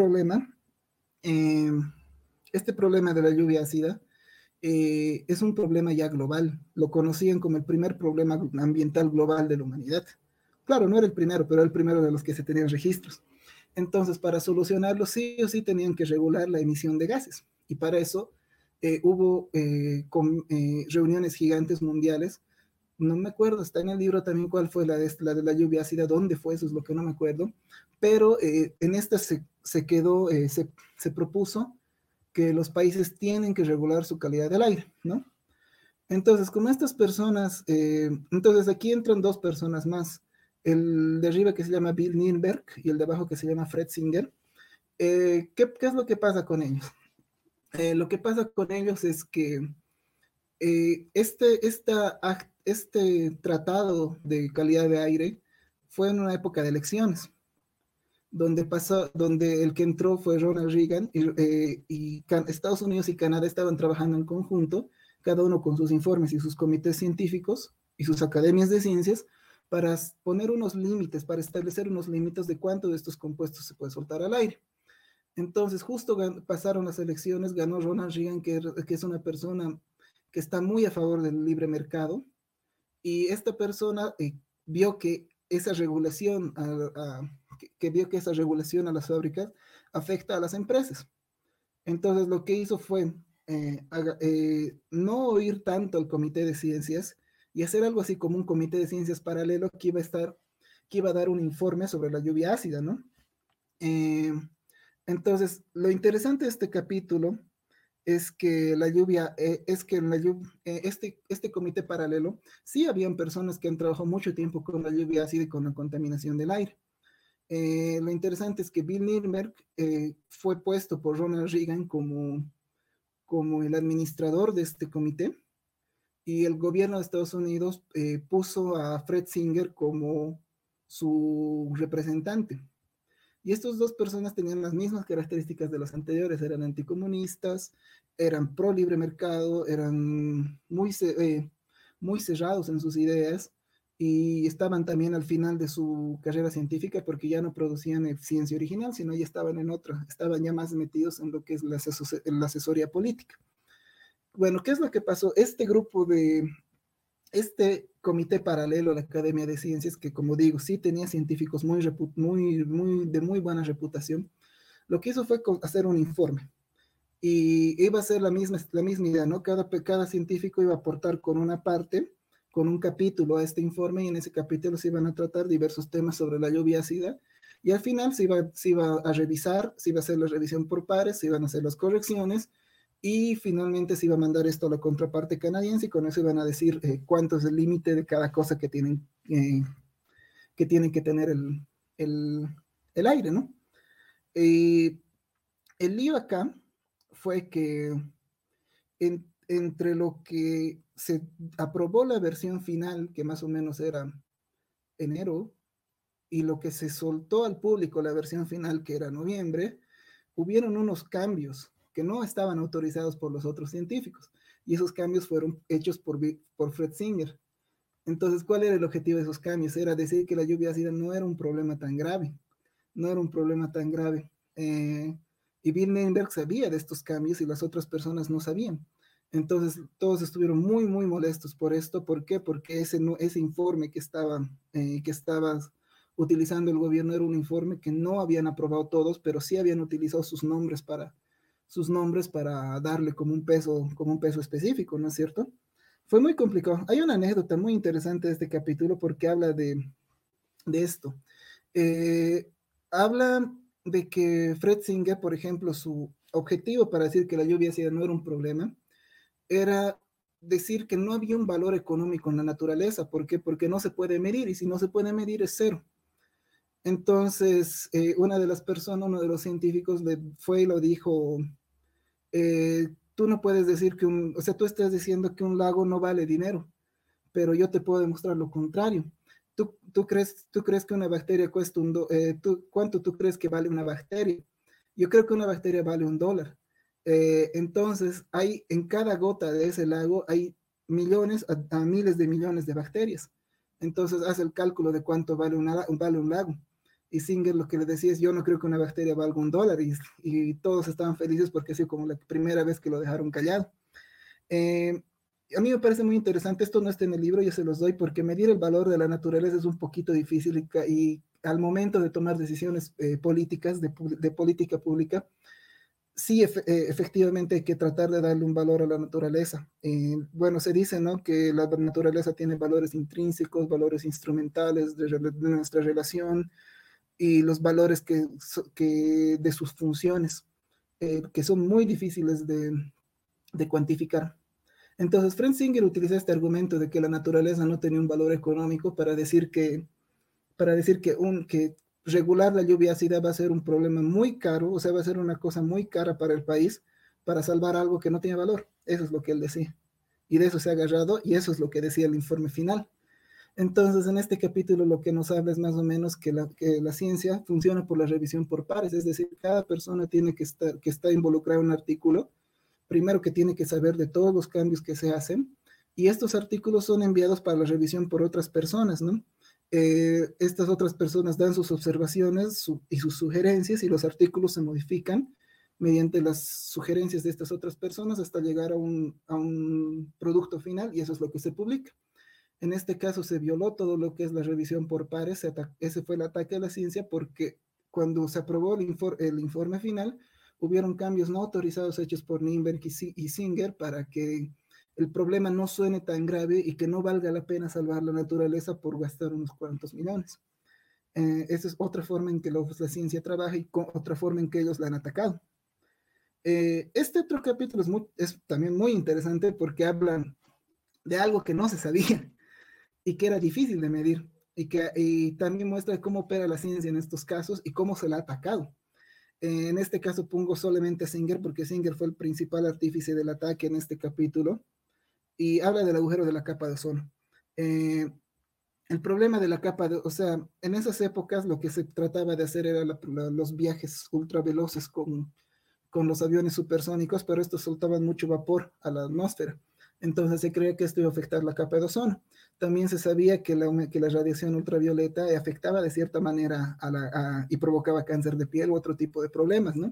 eh, este problema de la lluvia ácida es un problema ya global. Lo conocían como el primer problema ambiental global de la humanidad. Claro, no era el primero, pero era el primero de los que se tenían registros. Entonces, para solucionarlo, sí o sí tenían que regular la emisión de gases. Y para eso hubo reuniones gigantes mundiales. No me acuerdo, está en el libro también cuál fue la de la lluvia ácida, dónde fue, eso es lo que no me acuerdo. Pero en esta se quedó, se propuso que los países tienen que regular su calidad del aire, ¿no? Entonces, como estas personas, entonces aquí entran dos personas más, el de arriba que se llama Bill Nienberg y el de abajo que se llama Fred Singer. ¿Qué es lo que pasa con ellos? Lo que pasa con ellos es que este tratado de calidad de aire fue en una época de elecciones donde el que entró fue Ronald Reagan y Estados Unidos y Canadá estaban trabajando en conjunto, cada uno con sus informes y sus comités científicos y sus academias de ciencias para poner unos límites, para establecer unos límites de cuánto de estos compuestos se puede soltar al aire. Entonces, justo pasaron las elecciones, ganó Ronald Reagan, que es una persona que está muy a favor del libre mercado, y esta persona vio que esa regulación que vio que esa regulación a las fábricas afecta a las empresas. Entonces lo que hizo fue no oír tanto al comité de ciencias y hacer algo así como un comité de ciencias paralelo que iba a dar un informe sobre la lluvia ácida, ¿no? Eh, entonces, lo interesante de este capítulo es que este comité paralelo, sí habían personas que han trabajado mucho tiempo con la lluvia ácida y con la contaminación del aire. Lo interesante es que Bill Nirenberg fue puesto por Ronald Reagan como el administrador de este comité y el gobierno de Estados Unidos puso a Fred Singer como su representante. Y estas dos personas tenían las mismas características de los anteriores, eran anticomunistas, eran pro libre mercado, eran muy cerrados en sus ideas y estaban también al final de su carrera científica porque ya no producían ciencia original, sino ya estaban en otra, estaban ya más metidos en lo que es la asesoría política. Bueno, ¿qué es lo que pasó? Este comité paralelo a la Academia de Ciencias, que como digo, sí tenía científicos de muy buena reputación, lo que hizo fue hacer un informe. Y iba a ser la misma idea, ¿no? Cada científico iba a aportar con una parte, con un capítulo a este informe, y en ese capítulo se iban a tratar diversos temas sobre la lluvia ácida, y al final se iba a revisar, se iba a hacer la revisión por pares, se iban a hacer las correcciones, y finalmente se iba a mandar esto a la contraparte canadiense y con eso iban a decir cuánto es el límite de cada cosa que tienen que tener el, el aire, ¿no? Y el lío acá fue que entre lo que se aprobó la versión final, que más o menos era enero, y lo que se soltó al público la versión final, que era noviembre, hubieron unos cambios que no estaban autorizados por los otros científicos. Y esos cambios fueron hechos por Fred Singer. Entonces, ¿cuál era el objetivo de esos cambios? Era decir que la lluvia ácida no era un problema tan grave. No era un problema tan grave. Y Bill Nirenberg sabía de estos cambios y las otras personas no sabían. Entonces, todos estuvieron muy molestos por esto. ¿Por qué? Porque ese informe que estaba utilizando el gobierno era un informe que no habían aprobado todos, pero sí habían utilizado sus nombres para darle como un peso específico, ¿no es cierto? Fue muy complicado. Hay una anécdota muy interesante de este capítulo porque habla de esto. Eh, Habla de que Fred Singer, por ejemplo, su objetivo para decir que la lluvia ácida no era un problema, era decir que no había un valor económico en la naturaleza. ¿Por qué? Porque no se puede medir y si no se puede medir es cero. Entonces, una de las personas, uno de los científicos le fue y lo dijo, tú no puedes decir que o sea, tú estás diciendo que un lago no vale dinero, pero yo te puedo demostrar lo contrario. ¿Tú crees que una bacteria cuesta ¿cuánto tú crees que vale una bacteria? Yo creo que una bacteria vale $1. Entonces, hay en cada gota de ese lago hay millones a miles de millones de bacterias. Entonces, haz el cálculo de cuánto vale un lago. Y Singer lo que le decía es, yo no creo que una bacteria valga $1. Y todos estaban felices porque ha sido como la primera vez que lo dejaron callado. Eh, a mí me parece muy interesante, esto no está en el libro, yo se los doy porque medir el valor de la naturaleza es un poquito difícil y al momento de tomar decisiones políticas, de política pública, sí efectivamente hay que tratar de darle un valor a la naturaleza. Bueno, se dice, ¿no?, que la naturaleza tiene valores intrínsecos, valores instrumentales de nuestra relación y los valores que de sus funciones, que son muy difíciles de cuantificar. Entonces, Frank Singer utiliza este argumento de que la naturaleza no tenía un valor económico para decir que regular la lluvia ácida va a ser un problema muy caro, o sea, va a ser una cosa muy cara para el país para salvar algo que no tiene valor. Eso es lo que él decía. Y de eso se ha agarrado y eso es lo que decía el informe final. Entonces, en este capítulo lo que nos habla es más o menos que la ciencia funciona por la revisión por pares, es decir, cada persona tiene que estar involucrada en un artículo, primero que tiene que saber de todos los cambios que se hacen, y estos artículos son enviados para la revisión por otras personas, ¿no? Estas otras personas dan sus observaciones y sus sugerencias y los artículos se modifican mediante las sugerencias de estas otras personas hasta llegar a un producto final y eso es lo que se publica. En este caso se violó todo lo que es la revisión por pares, ese fue el ataque a la ciencia porque cuando se aprobó el informe final, hubieron cambios no autorizados hechos por Nimberg y Singer para que el problema no suene tan grave y que no valga la pena salvar la naturaleza por gastar unos cuantos millones. Esa es otra forma en que la ciencia trabaja y otra forma en que ellos la han atacado. Este otro capítulo es también muy interesante porque hablan de algo que no se sabía y que era difícil de medir y también muestra cómo opera la ciencia en estos casos y cómo se la ha atacado. En este caso pongo solamente a Singer porque Singer fue el principal artífice del ataque en este capítulo y habla del agujero de la capa de ozono. El problema de la o sea, en esas épocas lo que se trataba de hacer era los viajes ultraveloces con los aviones supersónicos, pero estos soltaban mucho vapor a la atmósfera. Entonces se creía que esto iba a afectar la capa de ozono. También se sabía que la radiación ultravioleta afectaba de cierta manera y provocaba cáncer de piel u otro tipo de problemas, ¿no?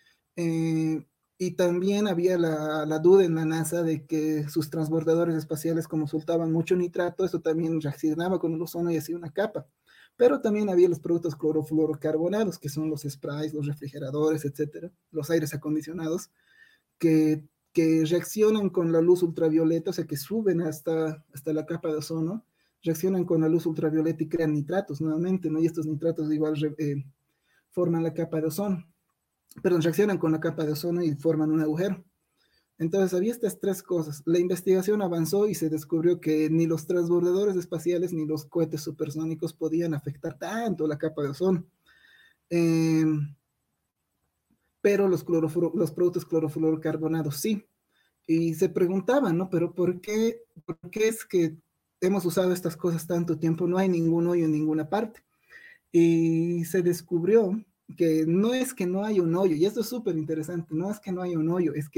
Y también había la duda en la NASA de que sus transbordadores espaciales, como soltaban mucho nitrato, eso también reaccionaba con el ozono y hacía una capa. Pero también había los productos clorofluorocarbonados, que son los sprays, los refrigeradores, etcétera, los aires acondicionados, que reaccionan con la luz ultravioleta, o sea, que suben hasta la capa de ozono, reaccionan con la luz ultravioleta y crean nitratos nuevamente, ¿no? Y estos nitratos igual forman la capa de ozono, perdón, reaccionan con la capa de ozono y forman un agujero. Entonces había estas tres cosas. La investigación avanzó y se descubrió que ni los transbordadores espaciales ni los cohetes supersónicos podían afectar tanto la capa de ozono. Eh, pero los productos clorofluorocarbonados sí. Y se preguntaban, ¿no? Pero ¿por qué es que hemos usado estas cosas tanto tiempo? No hay ningún hoyo en ninguna parte. Y se descubrió que no hay un hoyo, y esto es súper interesante, no es que no hay un hoyo, es que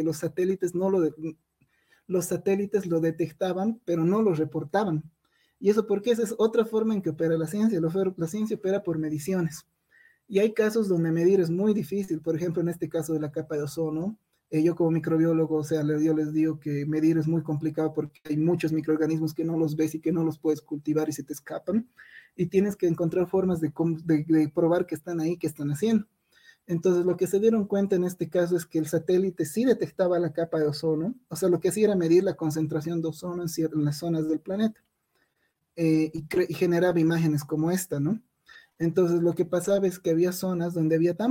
los satélites lo detectaban, pero no lo reportaban. Y eso porque esa es otra forma en que opera la ciencia. La ciencia opera por mediciones. Y hay casos donde medir es muy difícil. Por ejemplo, en este caso de la capa de ozono, yo como microbiólogo, o sea, yo les digo que medir es muy complicado porque hay muchos microorganismos que no los ves y que no los puedes cultivar y se te escapan. Y tienes que encontrar formas de probar que están ahí, que están haciendo. Entonces, lo que se dieron cuenta en este caso es que el satélite sí detectaba la capa de ozono, o sea, lo que hacía era medir la concentración de ozono en las zonas del planeta y generaba imágenes como esta, ¿no? Entonces, lo que pasaba es que había zonas donde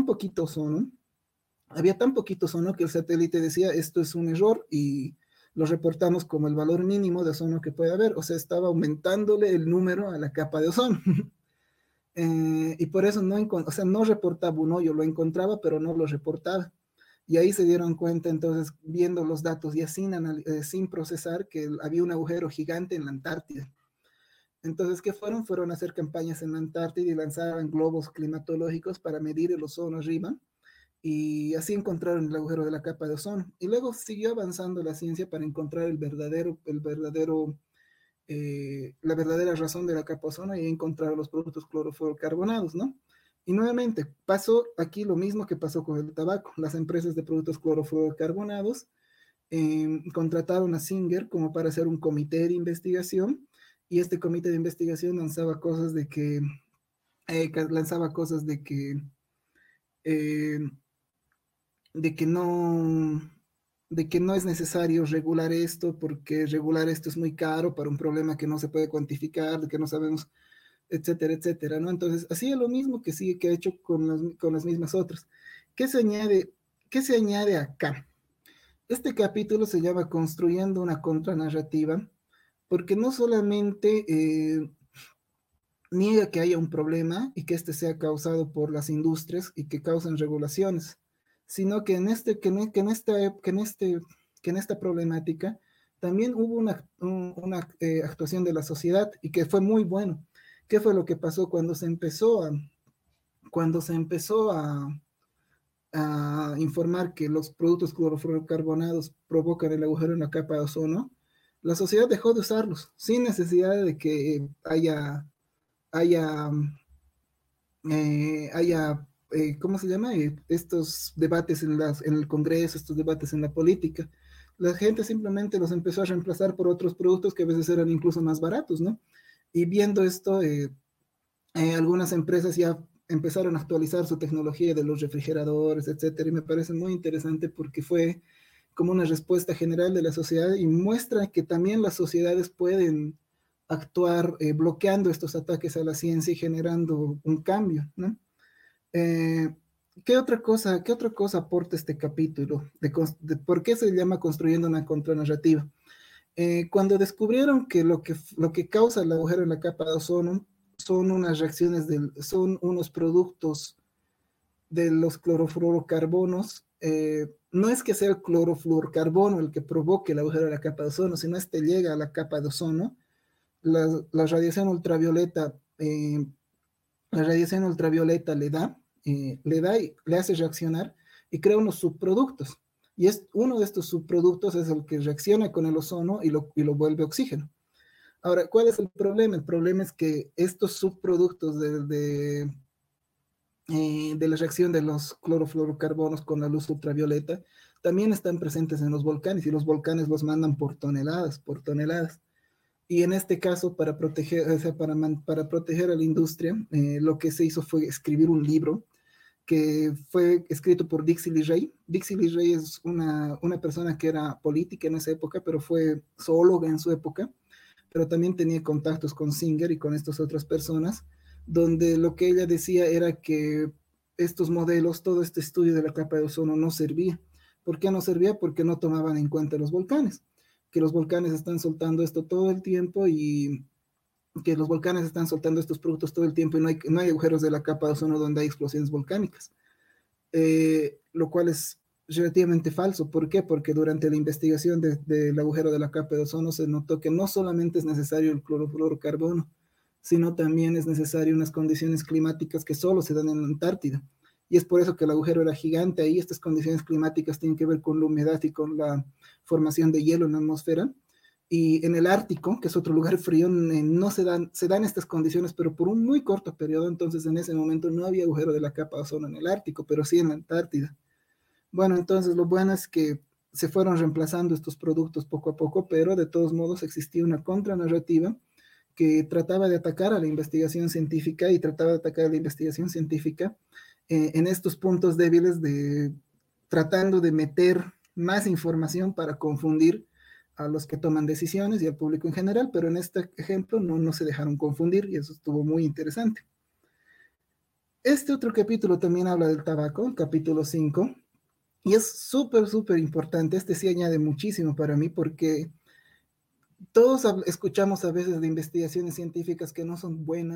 había tan poquito ozono que el satélite decía, esto es un error y lo reportamos como el valor mínimo de ozono que puede haber, o sea, estaba aumentándole el número a la capa de ozono. Y por eso o sea, no reportaba un hoyo, lo encontraba, pero no lo reportaba. Y ahí se dieron cuenta, entonces, viendo los datos ya sin procesar, que había un agujero gigante en la Antártida. Entonces, ¿qué fueron? Fueron a hacer campañas en la Antártida y lanzaban globos climatológicos para medir el ozono arriba. Y así encontraron el agujero de la capa de ozono. Y luego siguió avanzando la ciencia para encontrar la verdadera razón de la capa de ozono y encontrar los productos clorofluorocarbonados, ¿no? Y nuevamente pasó aquí lo mismo que pasó con el tabaco. Las empresas de productos clorofluorocarbonados contrataron a Singer como para hacer un comité de investigación y este comité de investigación lanzaba cosas de que lanzaba cosas eh, de que no de que no es necesario regular esto porque regular esto es muy caro para un problema que no se puede cuantificar, de que no sabemos, etcétera, etcétera, ¿no? Entonces, así es lo mismo que sigue que ha hecho con las mismas otras. ¿Qué se añade, qué se añade acá? Este capítulo se llama Construyendo una contranarrativa, porque no solamente niega que haya un problema y que este sea causado por las industrias y que causan regulaciones, sino que que en esta problemática también hubo una actuación de la sociedad y que fue muy bueno. ¿Qué fue lo que pasó cuando se empezó a informar que los productos clorofluorocarbonados provocan el agujero en la capa de ozono? La sociedad dejó de usarlos sin necesidad de que haya ¿cómo se llama? Estos debates en el Congreso, estos debates en la política. La gente simplemente los empezó a reemplazar por otros productos que a veces eran incluso más baratos, ¿no? Y viendo esto, algunas empresas ya empezaron a actualizar su tecnología de los refrigeradores, etcétera, y me parece muy interesante porque fue como una respuesta general de la sociedad y muestra que también las sociedades pueden actuar bloqueando estos ataques a la ciencia y generando un cambio, ¿no? Eh, qué otra cosa aporta este capítulo? De por qué se llama Construyendo una contranarrativa. Cuando descubrieron que lo que causa el agujero en la capa de ozono son unas son unos productos de los clorofluorocarbonos, no es que sea el clorofluorocarbono el que provoque el agujero de la capa de ozono, sino este llega a la capa de ozono, la radiación ultravioleta, la radiación ultravioleta le da y le hace reaccionar y crea unos subproductos. Y uno de estos subproductos es el que reacciona con el ozono y lo vuelve oxígeno. Ahora, ¿cuál es el problema? El problema es que estos subproductos de la reacción de los clorofluorocarbonos con la luz ultravioleta también están presentes en los volcanes y los volcanes los mandan por toneladas, por toneladas. Y en este caso, para proteger, o sea, para proteger a la industria, lo que se hizo fue escribir un libro que fue escrito por Dixie Lee Ray. Dixie Lee Ray es una persona que era política en esa época, pero fue zoóloga en su época, pero también tenía contactos con Singer y con estas otras personas, donde lo que ella decía era que estos modelos, todo este estudio de la capa de ozono no servía. ¿Por qué no servía? Porque no tomaban en cuenta los volcanes, que los volcanes están soltando esto todo el tiempo y que los volcanes están soltando estos productos todo el tiempo y no hay agujeros de la capa de ozono donde hay explosiones volcánicas, lo cual es relativamente falso. ¿Por qué? Porque durante la investigación del agujero de la capa de ozono se notó que no solamente es necesario el clorofluorocarbono, sino también es necesario unas condiciones climáticas que solo se dan en la Antártida. Y es por eso que el agujero era gigante ahí. Estas condiciones climáticas tienen que ver con la humedad y con la formación de hielo en la atmósfera. Y en el Ártico, que es otro lugar frío, no se dan estas condiciones, pero por un muy corto periodo. Entonces, en ese momento no había agujero de la capa de ozono en el Ártico, pero sí en la Antártida. Bueno, entonces lo bueno es que se fueron reemplazando estos productos poco a poco, pero de todos modos existía una contranarrativa que trataba de atacar a la investigación científica y trataba de atacar a la investigación científica en estos puntos débiles tratando de meter más información para confundir a los que toman decisiones y al público en general, pero en este ejemplo no se dejaron confundir y eso estuvo muy interesante. Este otro capítulo también habla del tabaco, el capítulo 5, y es súper, súper importante. Este sí añade muchísimo para mí porque todos escuchamos a veces de investigaciones científicas que no son buenas,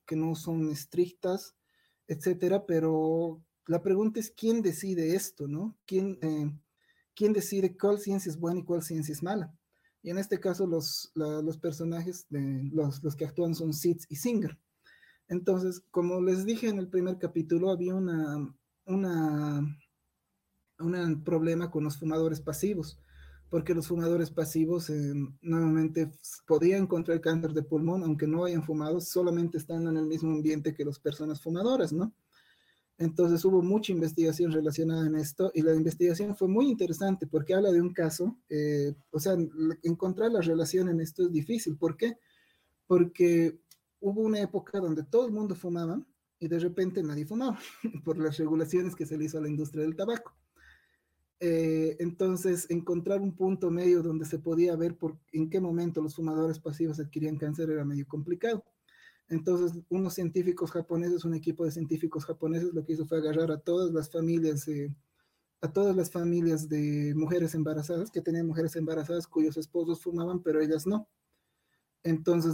que no son estrictas, etcétera, pero la pregunta es quién decide esto, ¿no? ¿Quién decide cuál ciencia es buena y cuál ciencia es mala? Y en este caso los personajes, los que actúan son Sid y Singer. Entonces, como les dije en el primer capítulo, había una, un problema con los fumadores pasivos, porque los fumadores pasivos nuevamente podían contraer cáncer de pulmón, aunque no hayan fumado, solamente estando en el mismo ambiente que las personas fumadoras, ¿no? Entonces hubo mucha investigación relacionada en esto y la investigación fue muy interesante porque habla de un caso, o sea, encontrar la relación en esto es difícil. ¿Por qué? Porque hubo una época donde todo el mundo fumaba y de repente nadie fumaba por las regulaciones que se le hizo a la industria del tabaco. Entonces, encontrar un punto medio donde se podía ver en qué momento los fumadores pasivos adquirían cáncer era medio complicado. Entonces, unos científicos japoneses, un equipo de científicos japoneses, lo que hizo fue agarrar a todas las familias de mujeres embarazadas, que tenían mujeres embarazadas cuyos esposos fumaban, pero ellas no. Entonces,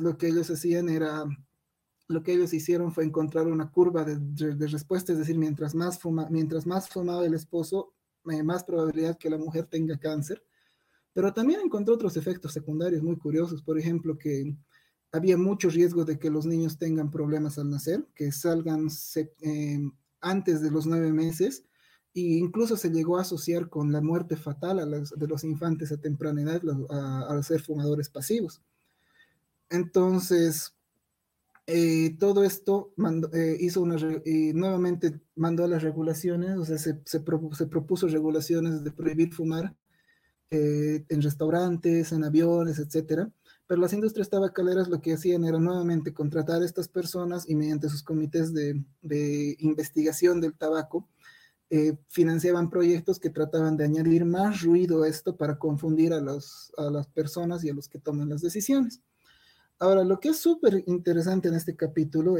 lo que ellos hicieron fue encontrar una curva de respuesta, es decir, mientras más fumaba el esposo, más probabilidad que la mujer tenga cáncer. Pero también encontró otros efectos secundarios muy curiosos, por ejemplo, que había mucho riesgo de que los niños tengan problemas al nacer, que salgan antes de los 9 meses, e incluso se llegó a asociar con la muerte fatal de los infantes a temprana edad al ser fumadores pasivos. Entonces, todo esto nuevamente mandó a las regulaciones, o sea, se propuso regulaciones de prohibir fumar en restaurantes, en aviones, etcétera. Pero las industrias tabacaleras lo que hacían era nuevamente contratar a estas personas y mediante sus comités de investigación del tabaco, financiaban proyectos que trataban de añadir más ruido a esto para confundir a las personas y a los que toman las decisiones. Ahora, lo que es súper interesante en este capítulo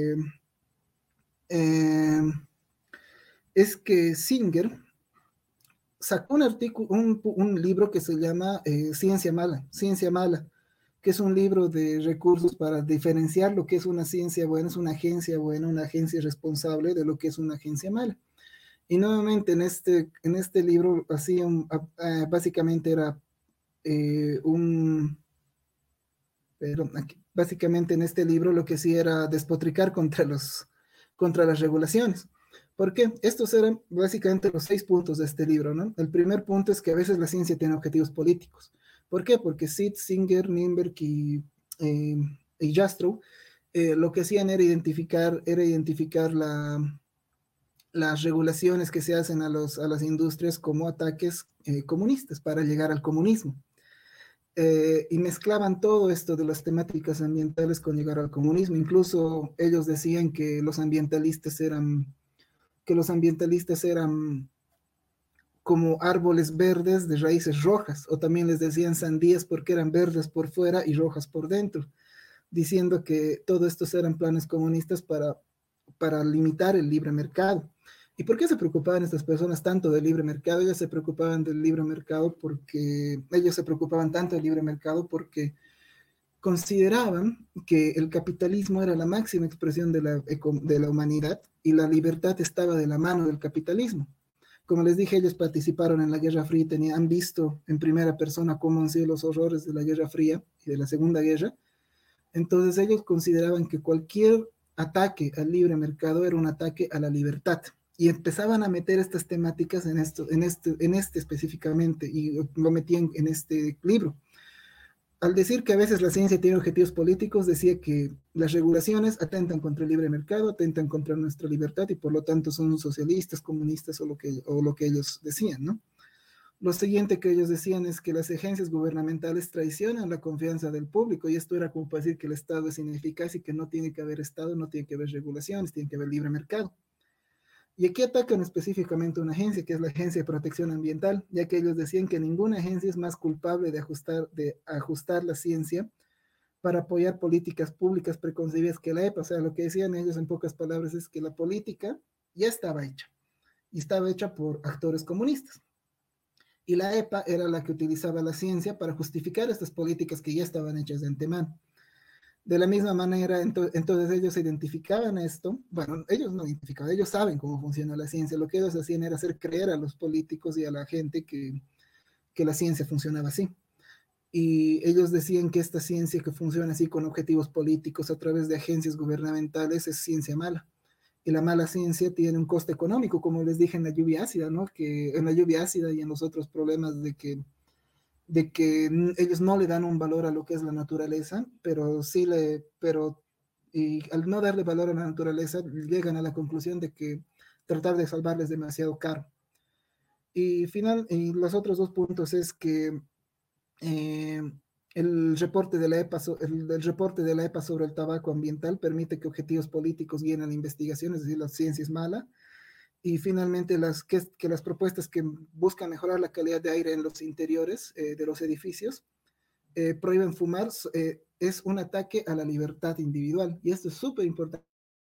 eh, es que Singer sacó un artículo, un libro que se llama Ciencia Mala, que es un libro de recursos para diferenciar lo que es una ciencia buena, es una agencia buena, una agencia responsable de lo que es una agencia mala. Y nuevamente en este libro básicamente era un... Pero básicamente en este libro lo que sí era despotricar contra las regulaciones. ¿Por qué? Estos eran básicamente los 6 puntos de este libro, ¿no? El primer punto es que a veces la ciencia tiene objetivos políticos. ¿Por qué? Porque Sid, Singer, Nimberg y Jastrow lo que hacían era identificar las regulaciones que se hacen a las industrias como ataques comunistas para llegar al comunismo. Y mezclaban todo esto de las temáticas ambientales con llegar al comunismo. Incluso ellos decían que los ambientalistas eran como árboles verdes de raíces rojas, o también les decían sandías porque eran verdes por fuera y rojas por dentro, diciendo que todos estos eran planes comunistas para limitar el libre mercado. ¿Y por qué se preocupaban estas personas tanto del libre mercado? Ellos se preocupaban del libre mercado porque ellos se preocupaban tanto del libre mercado porque consideraban que el capitalismo era la máxima expresión de la humanidad y la libertad estaba de la mano del capitalismo. Como les dije, ellos participaron en la Guerra Fría y han visto en primera persona cómo han sido los horrores de la Guerra Fría y de la Segunda Guerra. Entonces ellos consideraban que cualquier ataque al libre mercado era un ataque a la libertad y empezaban a meter estas temáticas en este específicamente y lo metían en este libro. Al decir que a veces la ciencia tiene objetivos políticos, decía que las regulaciones atentan contra el libre mercado, atentan contra nuestra libertad y por lo tanto son socialistas, comunistas o lo que ellos decían, ¿no? Lo siguiente que ellos decían es que las agencias gubernamentales traicionan la confianza del público y esto era como para decir que el Estado es ineficaz y que no tiene que haber Estado, no tiene que haber regulaciones, tiene que haber libre mercado. Y aquí atacan específicamente una agencia, que es la Agencia de Protección Ambiental, ya que ellos decían que ninguna agencia es más culpable de ajustar la ciencia para apoyar políticas públicas preconcebidas que la EPA. O sea, lo que decían ellos en pocas palabras es que la política ya estaba hecha, y estaba hecha por actores comunistas. Y la EPA era la que utilizaba la ciencia para justificar estas políticas que ya estaban hechas de antemano. De la misma manera, entonces ellos identificaban esto, bueno, ellos no identificaban, ellos saben cómo funciona la ciencia, lo que ellos hacían era hacer creer a los políticos y a la gente que la ciencia funcionaba así. Y ellos decían que esta ciencia que funciona así con objetivos políticos a través de agencias gubernamentales es ciencia mala. Y la mala ciencia tiene un coste económico, como les dije en la lluvia ácida, ¿no? Que en la lluvia ácida y en los otros problemas de que ellos no le dan un valor a lo que es la naturaleza, pero sí y al no darle valor a la naturaleza, llegan a la conclusión de que tratar de salvarles es demasiado caro. Y los otros dos puntos es que eh, el reporte de la EPA sobre el tabaco ambiental permite que objetivos políticos guíen a la investigación, es decir, la ciencia es mala. Y finalmente, que las propuestas que buscan mejorar la calidad de aire en los interiores de los edificios prohíben fumar, es un ataque a la libertad individual. Y esto es súper importante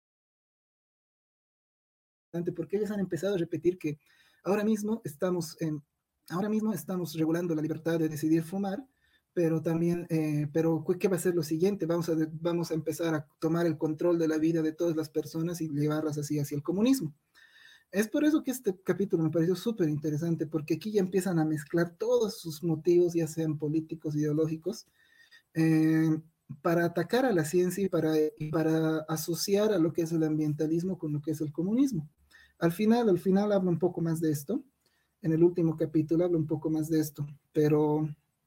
porque ellos han empezado a repetir que ahora mismo estamos, ahora mismo estamos regulando la libertad de decidir fumar, pero también, pero ¿qué va a ser lo siguiente? Vamos a empezar a tomar el control de la vida de todas las personas y llevarlas así hacia el comunismo. Es por eso que este capítulo me pareció súper interesante, porque aquí ya empiezan a mezclar todos sus motivos, ya sean políticos, ideológicos, eh, para atacar a la ciencia y para asociar a lo que es el ambientalismo con lo que es el comunismo. Al final habla un poco más de esto. En el último capítulo habla un poco más de esto, pero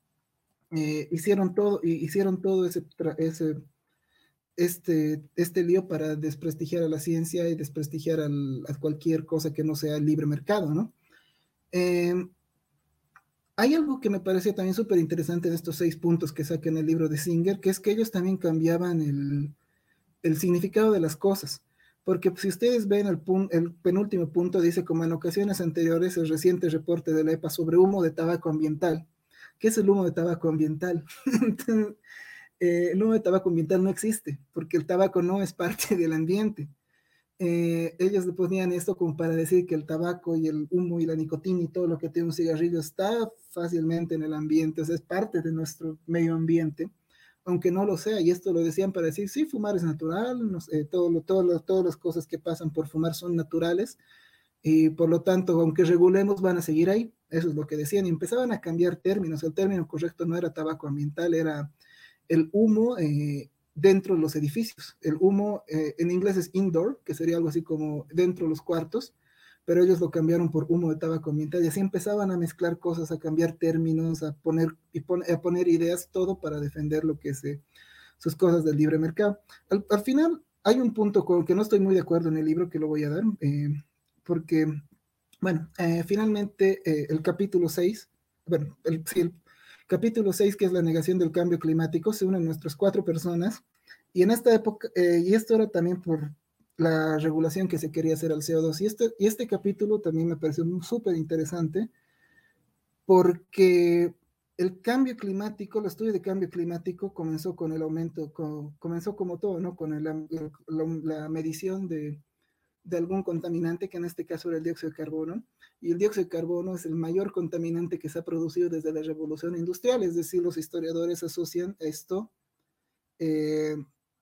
hicieron todo este lío para desprestigiar a la ciencia y desprestigiar a cualquier cosa que no sea el libre mercado, ¿no? Eh, Hay algo que me pareció también súper interesante de estos 6 puntos que saca en el libro de Singer, que es que ellos también cambiaban el significado de las cosas. Porque si ustedes ven el penúltimo punto, dice como en ocasiones anteriores el reciente reporte de la EPA sobre humo de tabaco ambiental. ¿Qué es el humo de tabaco ambiental? El humo de tabaco ambiental no existe, porque el tabaco no es parte del ambiente. Ellos le ponían esto como para decir que el tabaco y el humo y la nicotina y todo lo que tiene un cigarrillo está fácilmente en el ambiente, o sea, es parte de nuestro medio ambiente, aunque no lo sea, y esto lo decían para decir, sí, fumar es natural, no sé, todas las cosas que pasan por fumar son naturales, y por lo tanto, aunque regulemos, van a seguir ahí, eso es lo que decían, y empezaban a cambiar términos, el término correcto no era tabaco ambiental, era el humo dentro de los edificios. El humo en inglés es indoor, que sería algo así como dentro de los cuartos, pero ellos lo cambiaron por humo de tabaco ambiental y así empezaban a mezclar cosas, a cambiar términos, a poner ideas, todo para defender lo que es sus cosas del libre mercado. Al final hay un punto con el que no estoy muy de acuerdo en el libro que lo voy a dar, porque, bueno, finalmente el capítulo 6, bueno, sí, el capítulo 6, que es la negación del cambio climático, se unen nuestras 4 personas. Y en esta época, y esto era también por la regulación que se quería hacer al CO2. Y este capítulo también me pareció súper interesante porque el estudio de cambio climático comenzó con el aumento, comenzó como todo, ¿no? Con la medición de algún contaminante, que en este caso era el dióxido de carbono, y el dióxido de carbono es el mayor contaminante que se ha producido desde la revolución industrial, es decir, los historiadores asocian esto, eh,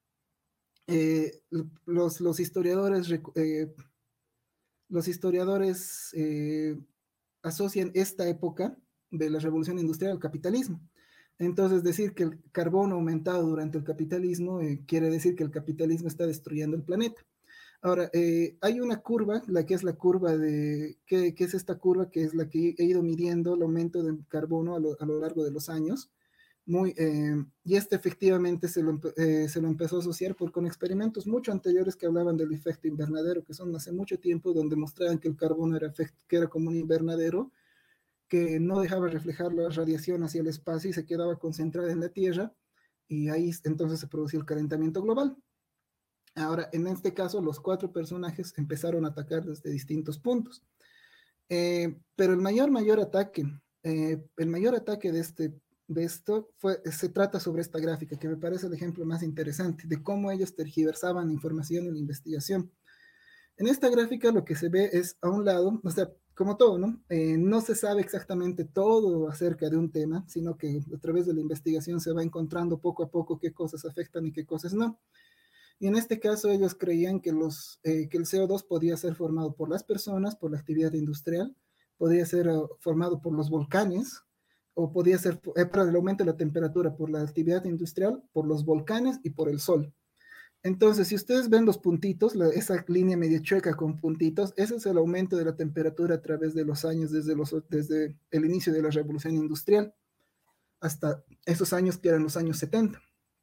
los historiadores, los historiadores asocian esta época de la revolución industrial al capitalismo. Entonces, decir que el carbono ha aumentado durante el capitalismo quiere decir que el capitalismo está destruyendo el planeta. Ahora, hay una curva, la que es la curva ¿qué es esta curva? Que es la que he ido midiendo el aumento de carbono a lo largo de los años. Y este efectivamente se lo empezó a asociar con experimentos mucho anteriores que hablaban del efecto invernadero, que son hace mucho tiempo, donde mostraban que el carbono que era como un invernadero, que no dejaba reflejar la radiación hacia el espacio y se quedaba concentrada en la Tierra, y ahí entonces se producía el calentamiento global. Ahora, en este caso, los 4 personajes empezaron a atacar desde distintos puntos. Pero el mayor ataque de esto se trata sobre esta gráfica, que me parece el ejemplo más interesante de cómo ellos tergiversaban información en la investigación. En esta gráfica lo que se ve es a un lado, o sea, como todo, ¿no? No se sabe exactamente todo acerca de un tema, sino que a través de la investigación se va encontrando poco a poco qué cosas afectan y qué cosas no. Y en este caso ellos creían que el CO2 podía ser formado por las personas, por la actividad industrial, podía ser formado por los volcanes, o podía ser para el aumento de la temperatura por la actividad industrial, por los volcanes y por el sol. Entonces, si ustedes ven los puntitos, esa línea medio chueca con puntitos, ese es el aumento de la temperatura a través de los años, desde el inicio de la revolución industrial hasta esos años que eran los años 70.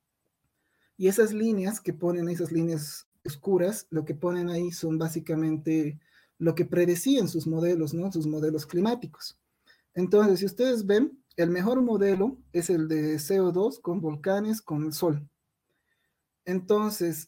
Y esas líneas que ponen, esas líneas oscuras, lo que ponen ahí son básicamente lo que predecían sus modelos, ¿no? Sus modelos climáticos. Entonces, si ustedes ven, el mejor modelo es el de CO2 con volcanes, con el sol. Entonces,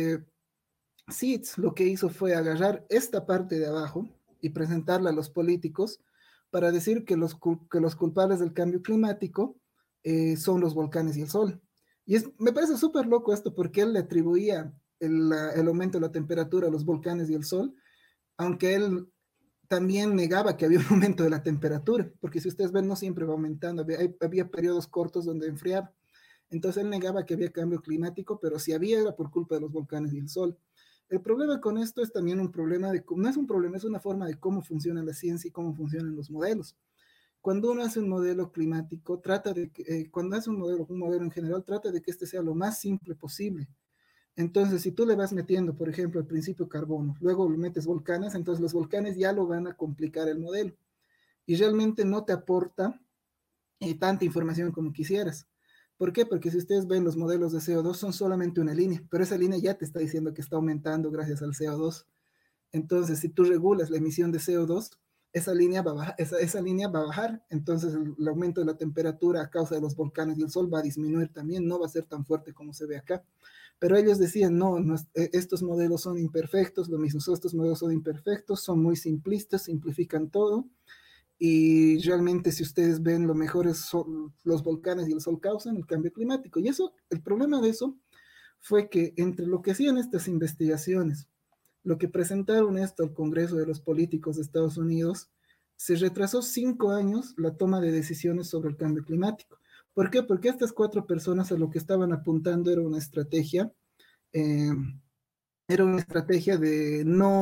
Seeds lo que hizo fue agarrar esta parte de abajo y presentarla a los políticos para decir que los culpables del cambio climático son los volcanes y el sol. Me parece súper loco esto porque él le atribuía el aumento de la temperatura a los volcanes y el sol, aunque él también negaba que había un aumento de la temperatura, porque si ustedes ven, no siempre va aumentando, había periodos cortos donde enfriaba. Entonces él negaba que había cambio climático, pero si había era por culpa de los volcanes y el sol. El problema con esto es también un problema no es un problema, es una forma de cómo funciona la ciencia y cómo funcionan los modelos. Cuando uno hace un modelo climático, cuando hace un modelo en general, trata de que este sea lo más simple posible. Entonces, si tú le vas metiendo, por ejemplo, al principio carbono, luego le metes volcanes, entonces los volcanes ya lo van a complicar el modelo y realmente no te aporta tanta información como quisieras. ¿Por qué? Porque si ustedes ven los modelos de CO2 son solamente una línea, pero esa línea ya te está diciendo que está aumentando gracias al CO2. Entonces, si tú regulas la emisión de CO2, esa línea va a bajar. Entonces, el aumento de la temperatura a causa de los volcanes y el sol va a disminuir también, no va a ser tan fuerte como se ve acá. Pero ellos decían, no, estos modelos son imperfectos, lo mismo, estos modelos son imperfectos, son muy simplistas, simplifican todo y realmente si ustedes ven lo mejor son los volcanes y el sol causan el cambio climático. Y eso, el problema de eso fue que entre lo que hacían estas investigaciones, lo que presentaron esto al Congreso de los Políticos de Estados Unidos, se retrasó 5 años la toma de decisiones sobre el cambio climático. ¿Por qué? Porque estas 4 personas a lo que estaban apuntando eh, era una estrategia de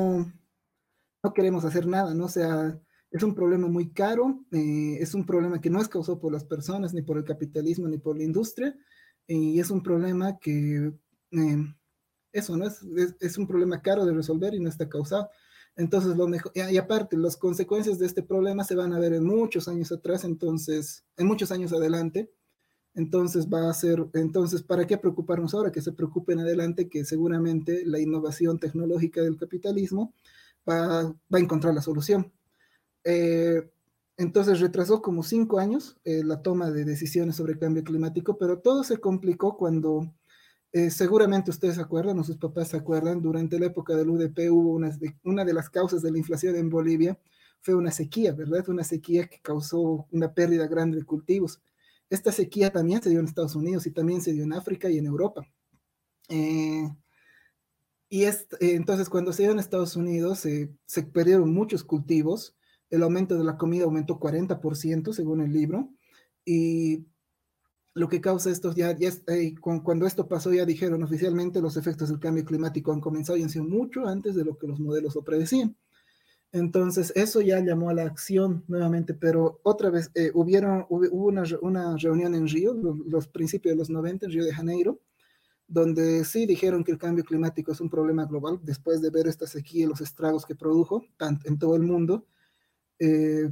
no queremos hacer nada, ¿no? O sea, es un problema muy caro, es un problema que no es causado por las personas, ni por el capitalismo, ni por la industria, y es un problema que, eso, ¿no? Es un problema caro de resolver y no está causado. Entonces, lo mejor, y aparte, las consecuencias de este problema se van a ver en muchos años atrás, entonces, en muchos años adelante. Entonces, ¿para qué preocuparnos ahora? Que se preocupen adelante, que seguramente la innovación tecnológica del capitalismo va a encontrar la solución. Eh, entonces retrasó como 5 años la toma de decisiones sobre el cambio climático, pero todo se complicó cuando, seguramente ustedes se acuerdan, o sus papás se acuerdan, durante la época del UDP hubo una de las causas de la inflación en Bolivia, fue una sequía, ¿verdad? Una sequía que causó una pérdida grande de cultivos. Esta sequía también se dio en Estados Unidos y también se dio en África y en Europa. Eh, entonces, cuando se dio en Estados Unidos, se perdieron muchos cultivos, el aumento de la comida aumentó 40%, según el libro, y lo que causa esto, cuando esto pasó, ya dijeron oficialmente los efectos del cambio climático han comenzado y han sido mucho antes de lo que los modelos lo predecían. Entonces, eso ya llamó a la acción nuevamente, pero otra vez hubo una reunión en Río, los principios de los 90 en Río de Janeiro, donde sí dijeron que el cambio climático es un problema global, después de ver esta sequía y los estragos que produjo en todo el mundo, eh,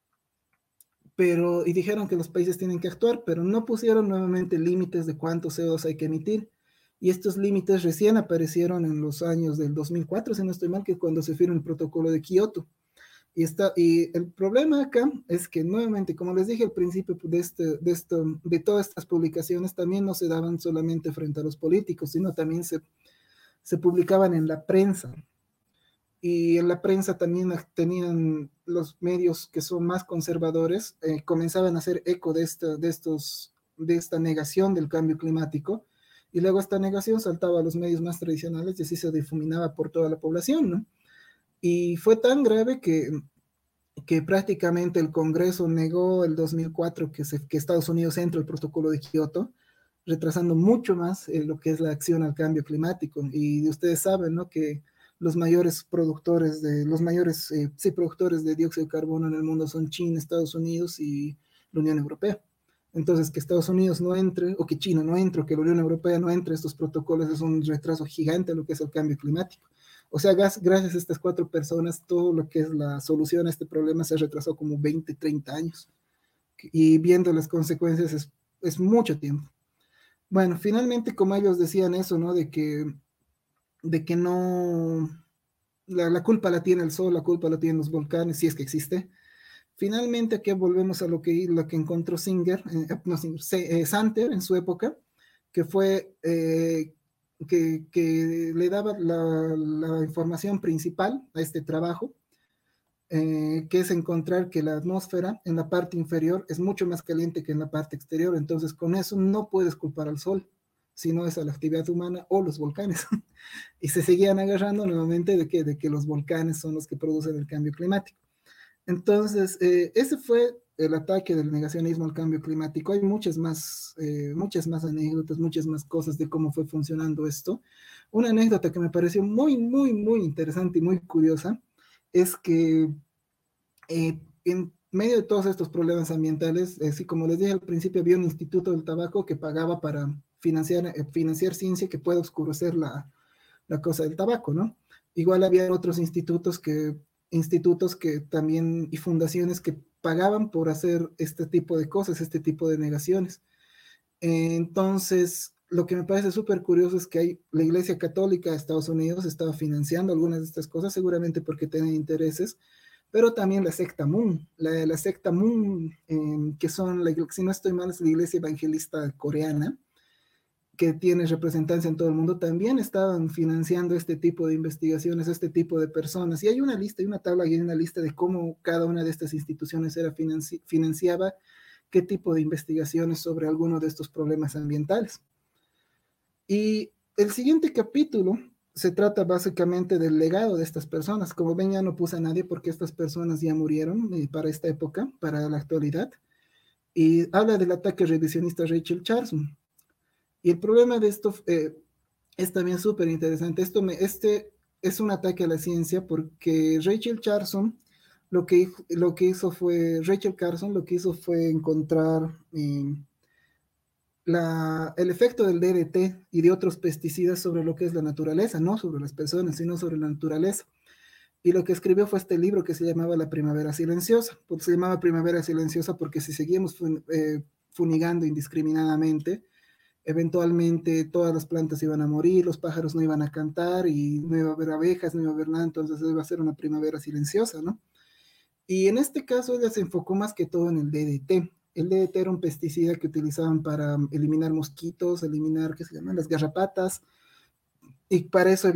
y dijeron que los países tienen que actuar, pero no pusieron nuevamente límites de cuánto CO2 hay que emitir. Y estos límites recién aparecieron en los años del 2004, si no estoy mal, que es cuando se firmó el protocolo de Kioto. Y el problema acá es que nuevamente, como les dije al principio de todas estas publicaciones, también no se daban solamente frente a los políticos, sino también se publicaban en la prensa. Y en la prensa también tenían los medios que son más conservadores, comenzaban a hacer eco de esta negación del cambio climático, y luego esta negación saltaba a los medios más tradicionales y así se difuminaba por toda la población, ¿no? Y fue tan grave que que prácticamente el Congreso negó el 2004 que Estados Unidos entre al protocolo de Kioto, retrasando mucho más lo que es la acción al cambio climático. Y ustedes saben, ¿no?, que sí, productores de dióxido de carbono en el mundo son China, Estados Unidos y la Unión Europea. Entonces, que Estados Unidos no entre, o que China no entre, o que la Unión Europea no entre a estos protocolos es un retraso gigante a lo que es el cambio climático. O sea, gracias a estas 4 personas, todo lo que es la solución a este problema se retrasó como 20, 30 años. Y viendo las consecuencias es mucho tiempo. Bueno, finalmente, como ellos decían eso, ¿no? De que no, la culpa la tiene el sol, la culpa la tienen los volcanes, si es que existe. Finalmente, aquí volvemos a lo que encontró Santer en su época, que fue que le daba la información principal a este trabajo, que es encontrar que la atmósfera en la parte inferior es mucho más caliente que en la parte exterior. Entonces, con eso no puedes culpar al sol, sino es a la actividad humana o los volcanes. Y se seguían agarrando nuevamente de que los volcanes son los que producen el cambio climático. Entonces, ese fue el ataque del negacionismo al cambio climático. Hay muchas más anécdotas, muchas más cosas de cómo fue funcionando esto. Una anécdota que me pareció muy, muy, muy interesante y muy curiosa es que en medio de todos estos problemas ambientales, así como les dije al principio, había un instituto del tabaco que pagaba para financiar ciencia que pueda oscurecer la cosa del tabaco, ¿no? Igual había otros institutos que también, y fundaciones que pagaban por hacer este tipo de cosas, este tipo de negaciones. Entonces, lo que me parece súper curioso es que la Iglesia Católica de Estados Unidos estaba financiando algunas de estas cosas, seguramente porque tienen intereses, pero también la secta Moon, la secta Moon, que son, si no estoy mal, es la iglesia evangelista coreana, que tiene representancia en todo el mundo, también estaban financiando este tipo de investigaciones, este tipo de personas. Y hay una lista, hay una tabla y hay una lista de cómo cada una de estas instituciones financiaba qué tipo de investigaciones sobre alguno de estos problemas ambientales. Y el siguiente capítulo se trata básicamente del legado de estas personas. Como ven, ya no puse a nadie porque estas personas ya murieron para esta época, para la actualidad. Y habla del ataque revisionista a Rachel Carson. Y el problema de esto es también súper interesante. Este es un ataque a la ciencia porque Rachel Carson lo que hizo fue encontrar el efecto del DDT y de otros pesticidas sobre lo que es la naturaleza, no sobre las personas, sino sobre la naturaleza. Y lo que escribió fue este libro que se llamaba La Primavera Silenciosa. Pues se llamaba Primavera Silenciosa porque si seguíamos funigando indiscriminadamente, eventualmente todas las plantas iban a morir, los pájaros no iban a cantar y no iba a haber abejas, no iba a haber nada, entonces iba a ser una primavera silenciosa, ¿no? Y en este caso ella se enfocó más que todo en el DDT. El DDT era un pesticida que utilizaban para eliminar mosquitos, eliminar, ¿qué se llaman? Las garrapatas, y para eso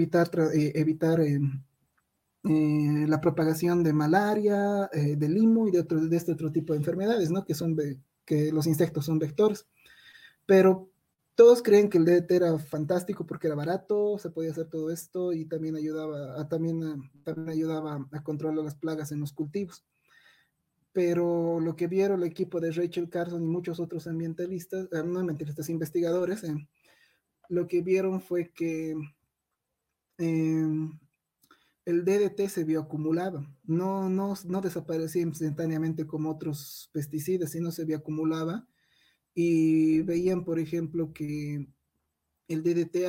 evitar la propagación de malaria, de limo y de este otro tipo de enfermedades, ¿no? Que los insectos son vectores. Pero todos creen que el DDT era fantástico porque era barato, se podía hacer todo esto y también también ayudaba a controlar las plagas en los cultivos. Pero lo que vieron el equipo de Rachel Carson y muchos otros ambientalistas, no ambientalistas, investigadores, lo que vieron fue que eh, el DDT se bioacumulaba, no desaparecía instantáneamente como otros pesticidas, sino se bioacumulaba y veían, por ejemplo, que el DDT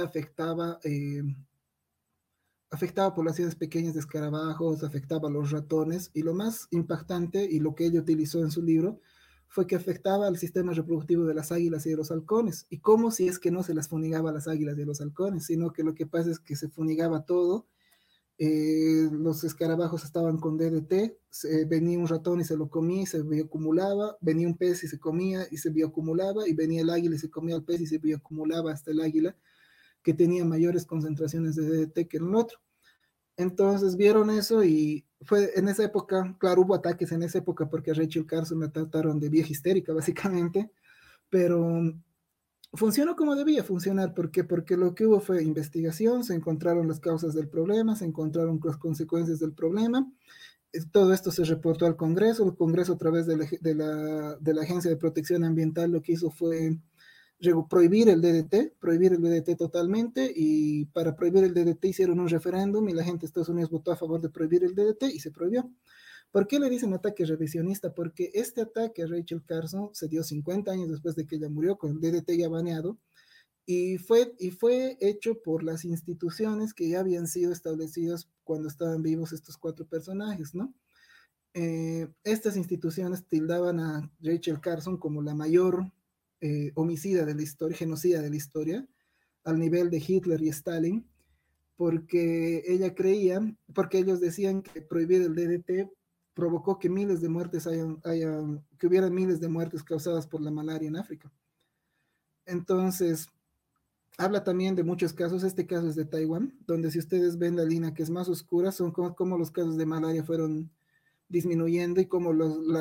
afectaba poblaciones pequeñas de escarabajos, afectaba a los ratones, y lo más impactante, y lo que ella utilizó en su libro, fue que afectaba al sistema reproductivo de las águilas y de los halcones. Y cómo si es que no se las funigaba a las águilas y a los halcones, sino que lo que pasa es que se funigaba todo. Los escarabajos estaban con DDT, venía un ratón y se lo comía y se bioacumulaba, venía un pez y se comía y se bioacumulaba, y venía el águila y se comía el pez y se bioacumulaba hasta el águila, que tenía mayores concentraciones de DDT que el otro. Entonces vieron eso y fue en esa época, claro, hubo ataques en esa época porque a Rachel Carson la trataron de vieja histérica básicamente, pero funcionó como debía funcionar. ¿Por qué? Porque lo que hubo fue investigación, se encontraron las causas del problema, se encontraron las consecuencias del problema todo esto se reportó al Congreso. El Congreso, a través de la Agencia de Protección Ambiental, lo que hizo fue prohibir el DDT totalmente, y para prohibir el DDT hicieron un referéndum y la gente de Estados Unidos votó a favor de prohibir el DDT y se prohibió. ¿Por qué le dicen ataque revisionista? Porque este ataque a Rachel Carson se dio 50 años después de que ella murió, con el DDT ya baneado, y fue hecho por las instituciones que ya habían sido establecidas cuando estaban vivos estos cuatro personajes, ¿no? Estas instituciones tildaban a Rachel Carson como la mayor homicida de la historia, genocida de la historia, al nivel de Hitler y Stalin, porque ellos decían que prohibir el DDT provocó que miles de muertes que hubieran miles de muertes causadas por la malaria en África. Entonces, habla también de muchos casos. Este caso es de Taiwán, donde si ustedes ven la línea que es más oscura, son como los casos de malaria fueron disminuyendo y como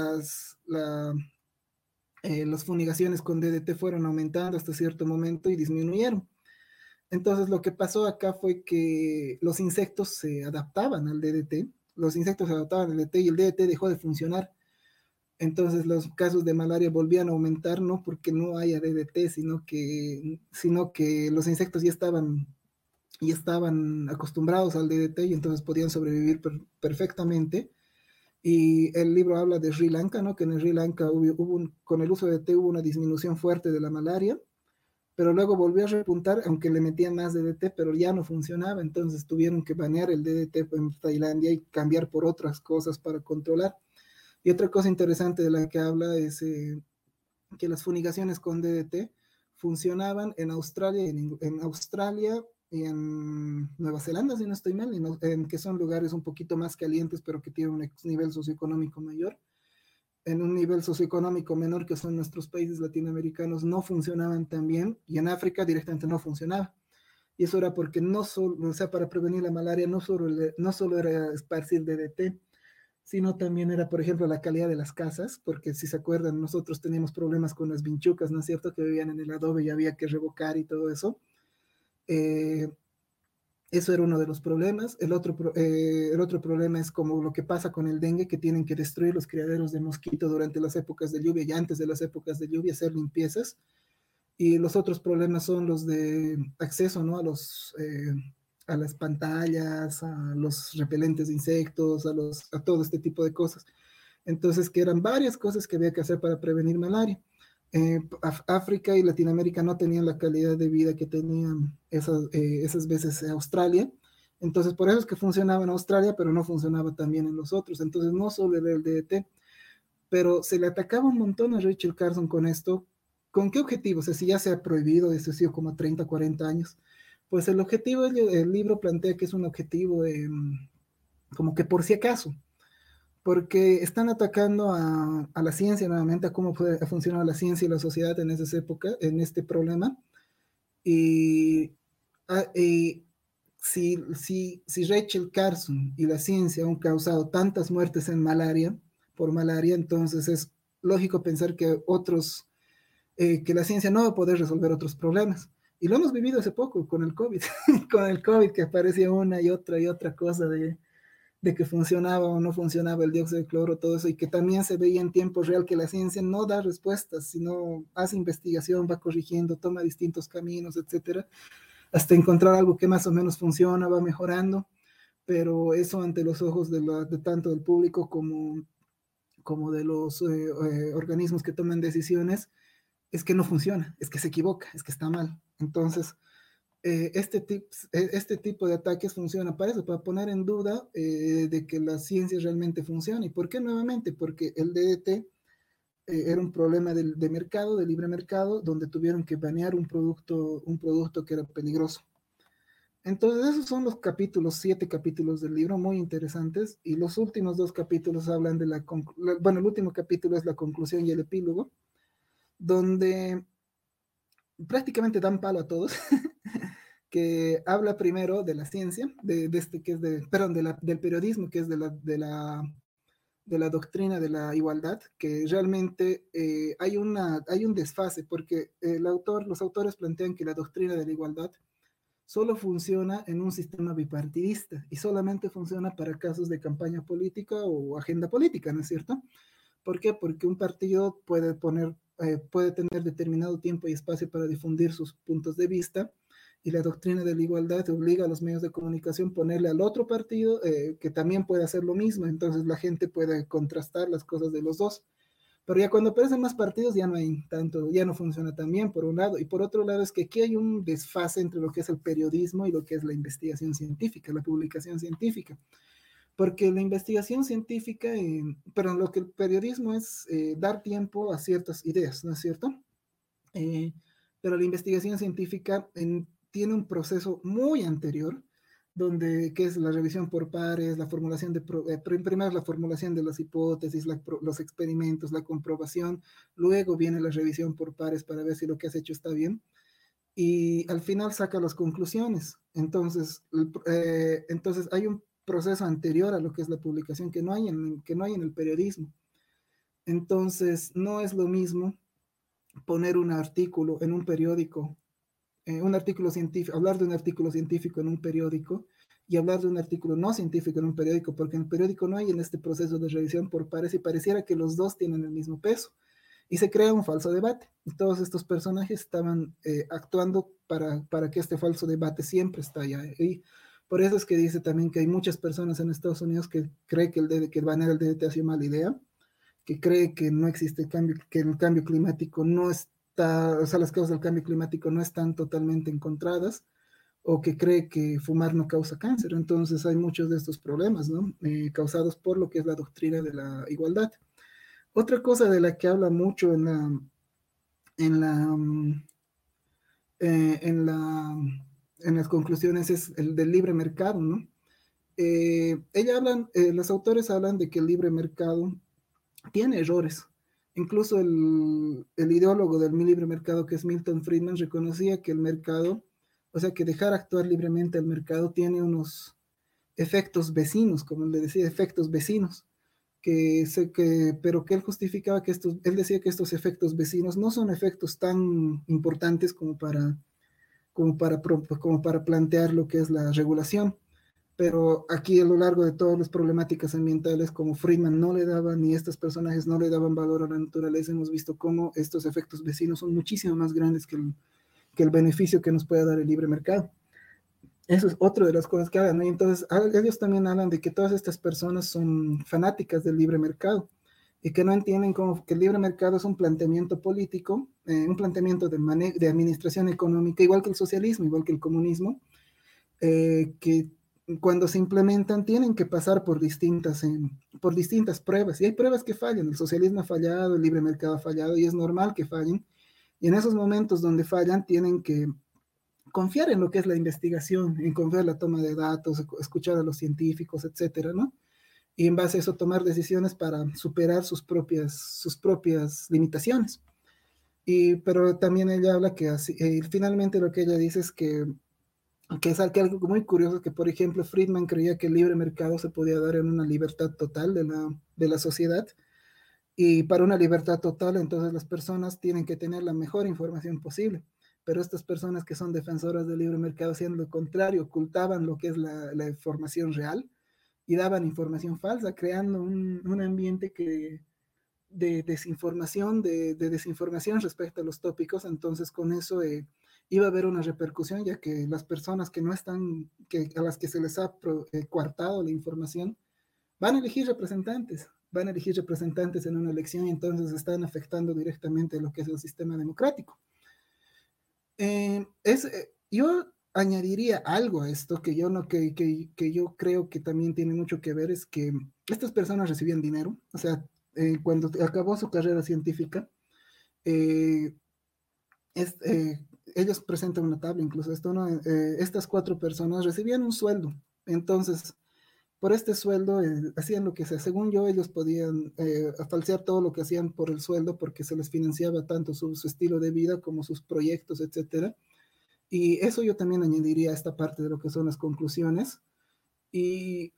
las fumigaciones con DDT fueron aumentando hasta cierto momento y disminuyeron. Entonces lo que pasó acá fue que los insectos se adaptaban al DDT, los insectos se adaptaban al DDT y el DDT dejó de funcionar. Entonces los casos de malaria volvían a aumentar, no porque no haya DDT, sino que los insectos ya estaban acostumbrados al DDT y entonces podían sobrevivir perfectamente. Y el libro habla de Sri Lanka, ¿no? Que en Sri Lanka con el uso de DDT hubo una disminución fuerte de la malaria, pero luego volvió a repuntar, aunque le metían más DDT, pero ya no funcionaba, entonces tuvieron que banear el DDT en Tailandia y cambiar por otras cosas para controlar. Y otra cosa interesante de la que habla es que las fumigaciones con DDT funcionaban en Australia, en Australia y en Nueva Zelanda, si no estoy mal, que son lugares un poquito más calientes, pero que tienen un nivel socioeconómico mayor. En un nivel socioeconómico menor, que son nuestros países latinoamericanos, no funcionaban tan bien, y en África directamente no funcionaba. Y eso era porque no solo, o sea, para prevenir la malaria no solo era esparcir DDT, sino también era, por ejemplo, la calidad de las casas, porque si se acuerdan, nosotros teníamos problemas con las vinchucas, ¿no es cierto?, que vivían en el adobe y había que revocar y todo eso. Eh, Eso era uno de los problemas. El otro problema es como lo que pasa con el dengue, que tienen que destruir los criaderos de mosquito durante las épocas de lluvia y antes de las épocas de lluvia, hacer limpiezas. Y los otros problemas son los de acceso, ¿no? A las pantallas, a los repelentes de insectos, a todo este tipo de cosas. Entonces, que eran varias cosas que había que hacer para prevenir malaria. África y Latinoamérica no tenían la calidad de vida que tenían esas veces Australia. Entonces, por eso es que funcionaba en Australia, pero no funcionaba también en los otros. Entonces, no solo era el DDT, pero se le atacaba un montón a Rachel Carson con esto. ¿Con qué objetivo? O sea, si ya se ha prohibido, eso ha sido como 30, 40 años, pues el objetivo, el libro plantea que es un objetivo como que por si acaso, porque están atacando a la ciencia nuevamente, a cómo puede funcionar la ciencia y la sociedad en esas épocas, en este problema. Y, y si Rachel Carson y la ciencia han causado tantas muertes por malaria, entonces es lógico pensar que la ciencia no va a poder resolver otros problemas. Y lo hemos vivido hace poco con el COVID, con el COVID, que aparecía una y otra cosa de que funcionaba o no funcionaba el dióxido de cloro, todo eso, y que también se veía en tiempo real que la ciencia no da respuestas, sino hace investigación, va corrigiendo, toma distintos caminos, etcétera, hasta encontrar algo que más o menos funciona, va mejorando, pero eso ante los ojos de tanto del público como de los organismos que toman decisiones, es que no funciona, es que se equivoca, es que está mal. Entonces, este tipo de ataques funciona para eso, para poner en duda de que la ciencia realmente funciona. ¿Y por qué nuevamente? Porque el DDT era un problema de mercado, de libre mercado, donde tuvieron que banear un producto que era peligroso. Entonces, esos son los 7 capítulos del libro, muy interesantes, y los últimos 2 capítulos hablan bueno, el último capítulo es la conclusión y el epílogo, donde prácticamente dan palo a todos, que habla primero de la ciencia, perdón, del periodismo, que es de la doctrina de la igualdad, que realmente hay un desfase, porque los autores plantean que la doctrina de la igualdad solo funciona en un sistema bipartidista y solamente funciona para casos de campaña política o agenda política, ¿no es cierto? ¿Por qué? Porque un partido puede tener determinado tiempo y espacio para difundir sus puntos de vista y la doctrina de la igualdad obliga a los medios de comunicación a ponerle al otro partido que también puede hacer lo mismo, entonces la gente puede contrastar las cosas de los dos. Pero ya cuando aparecen más partidos ya no hay tanto, ya no funciona tan bien por un lado. Y por otro lado es que aquí hay un desfase entre lo que es el periodismo y lo que es la investigación científica, la publicación científica. Porque la investigación científica, pero lo que el periodismo es dar tiempo a ciertas ideas, ¿no es cierto? Eh, pero la investigación científica tiene un proceso muy anterior, donde, que es la revisión por pares, la formulación primero la formulación de las hipótesis, los experimentos, la comprobación, luego viene la revisión por pares para ver si lo que has hecho está bien, y al final saca las conclusiones. Entonces hay un proceso anterior a lo que es la publicación que no hay en el periodismo. Entonces, no es lo mismo poner un artículo en un periódico, un artículo científico, hablar de un artículo científico en un periódico y hablar de un artículo no científico en un periódico, porque en el periódico no hay en este proceso de revisión por pares y pareciera que los dos tienen el mismo peso. Y se crea un falso debate. Y todos estos personajes estaban actuando para que este falso debate siempre está allá. Y por eso es que dice también que hay muchas personas en Estados Unidos que creen que banear el DDT ha sido mala idea, que cree que no existe cambio, que el cambio climático no está, o sea, las causas del cambio climático no están totalmente encontradas, o que cree que fumar no causa cáncer. Entonces hay muchos de estos problemas, ¿no? Causados por lo que es la doctrina de la igualdad. Otra cosa de la que habla mucho en la, mm, en la, en las conclusiones es el del libre mercado, ¿no? Los autores hablan de que el libre mercado tiene errores. Incluso el ideólogo del libre mercado, que es Milton Friedman, reconocía que el mercado, o sea, que dejar actuar libremente el mercado tiene unos efectos vecinos, como le decía, efectos vecinos, pero que él justificaba él decía que estos efectos vecinos no son efectos tan importantes como para plantear lo que es la regulación. Pero aquí a lo largo de todas las problemáticas ambientales, como Friedman no le daba, ni estos personajes no le daban valor a la naturaleza, hemos visto cómo estos efectos vecinos son muchísimo más grandes que el beneficio que nos puede dar el libre mercado. Eso es otra de las cosas que hablan, ¿no? Y entonces ellos también hablan de que todas estas personas son fanáticas del libre mercado y que no entienden cómo que el libre mercado es un planteamiento político, un planteamiento de administración económica, igual que el socialismo, igual que el comunismo, que cuando se implementan tienen que pasar por distintas pruebas. Y hay pruebas que fallan. El socialismo ha fallado, el libre mercado ha fallado y es normal que fallen. Y en esos momentos donde fallan tienen que confiar en lo que es la investigación, en confiar en la toma de datos, escuchar a los científicos, etcétera, ¿no? Y en base a eso tomar decisiones para superar sus propias limitaciones. Pero también ella habla que finalmente lo que ella dice es que es algo muy curioso, que por ejemplo Friedman creía que el libre mercado se podía dar en una libertad total de la sociedad, y para una libertad total entonces las personas tienen que tener la mejor información posible, pero estas personas que son defensoras del libre mercado hacían lo contrario, ocultaban lo que es la información real y daban información falsa, creando un ambiente de desinformación respecto a los tópicos. Entonces con eso iba a haber una repercusión, ya que las personas que no están, a las que se les ha coartado la información, van a elegir representantes en una elección y entonces están afectando directamente lo que es el sistema democrático. Yo añadiría algo a esto que yo, no, que yo creo que también tiene mucho que ver, es que estas personas recibían dinero, o sea, cuando acabó su carrera científica, eh, es, ellos presentan una tabla, incluso esto, ¿no? Estas cuatro personas recibían un sueldo, entonces por este sueldo hacían lo que sea. Según yo, ellos podían falsear todo lo que hacían por el sueldo porque se les financiaba tanto su estilo de vida como sus proyectos, etcétera. Y eso yo también añadiría a esta parte de lo que son las conclusiones. Y,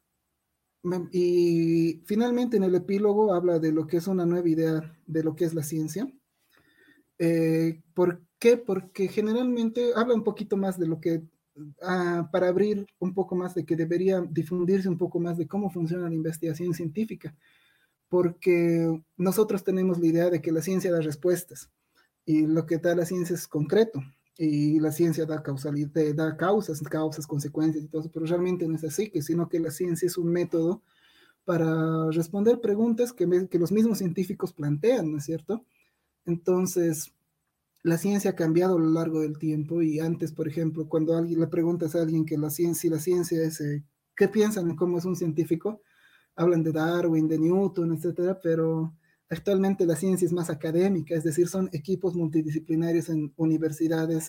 y finalmente en el epílogo habla de lo que es una nueva idea de lo que es la ciencia. ¿Por qué? Porque generalmente habla un poquito más de lo que para abrir un poco más de que debería difundirse un poco más de cómo funciona la investigación científica, porque nosotros tenemos la idea de que la ciencia da respuestas y lo que da la ciencia es concreto y la ciencia da causalidad, da causas, consecuencias y todo eso, pero realmente no es así, sino que la ciencia es un método para responder preguntas que los mismos científicos plantean, ¿no es cierto? Entonces, la ciencia ha cambiado a lo largo del tiempo y antes, por ejemplo, cuando alguien le preguntas a alguien que si la ciencia es, ¿qué piensan en cómo es un científico? Hablan de Darwin, de Newton, etcétera, pero actualmente la ciencia es más académica, es decir, son equipos multidisciplinarios en universidades,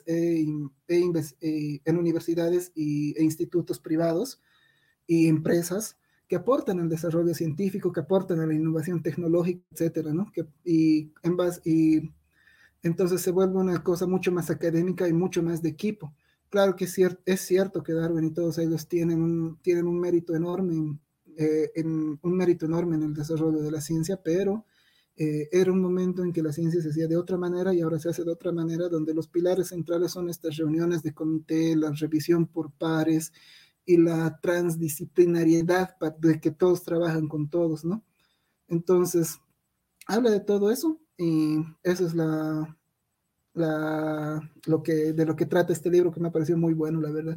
en universidades e institutos privados y empresas que aportan al desarrollo científico, que aportan a la innovación tecnológica, etcétera, ¿no? Y entonces se vuelve una cosa mucho más académica y mucho más de equipo. Claro que es cierto que Darwin y todos ellos tienen un mérito enorme, un mérito enorme en el desarrollo de la ciencia, pero era un momento en que la ciencia se hacía de otra manera y ahora se hace de otra manera, donde los pilares centrales son estas reuniones de comité, la revisión por pares y la transdisciplinariedad de que todos trabajan con todos, ¿no? Entonces, habla de todo eso y eso es de lo que trata este libro, que me ha parecido muy bueno, la verdad.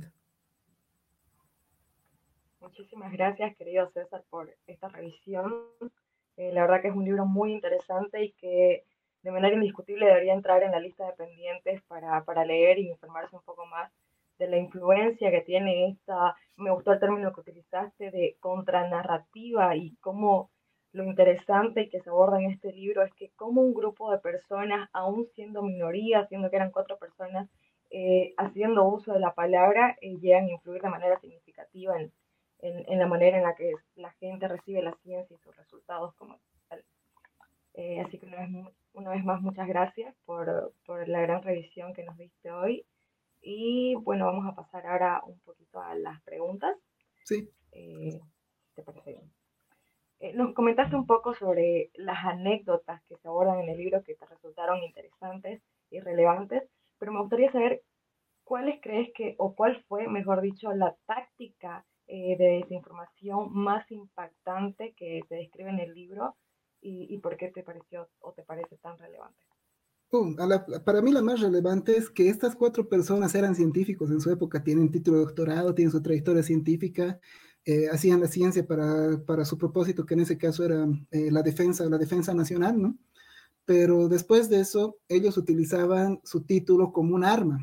Muchísimas gracias, querido César, por esta revisión. La verdad que es un libro muy interesante y que de manera indiscutible debería entrar en la lista de pendientes para leer y informarse un poco más de la influencia que tiene esta, me gustó el término que utilizaste, de contranarrativa, y cómo lo interesante que se aborda en este libro es que como un grupo de personas, aún siendo minoría, siendo que eran 4 personas, haciendo uso de la palabra, llegan a influir de manera significativa en la manera en la que la gente recibe la ciencia y sus resultados como tal. Así que una vez más, muchas gracias por la gran revisión que nos diste hoy. Y bueno, vamos a pasar ahora un poquito a las preguntas. Sí. ¿Te parece bien? Nos comentaste un poco sobre las anécdotas que se abordan en el libro que te resultaron interesantes y relevantes, pero me gustaría saber cuáles crees que, o cuál fue, mejor dicho, la táctica de desinformación más impactante que se describe en el libro, y por qué te pareció o te parece tan relevante. Para mí la más relevante es que estas 4 personas eran científicos en su época, tienen título de doctorado, tienen su trayectoria científica, hacían la ciencia para su propósito, que en ese caso era la defensa nacional, ¿no? Pero después de eso, ellos utilizaban su título como un arma.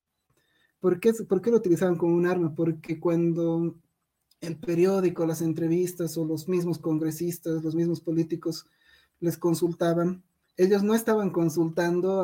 Por qué lo utilizaban como un arma? Porque cuando el periódico, las entrevistas o los mismos congresistas, los mismos políticos les consultaban, ellos no estaban consultando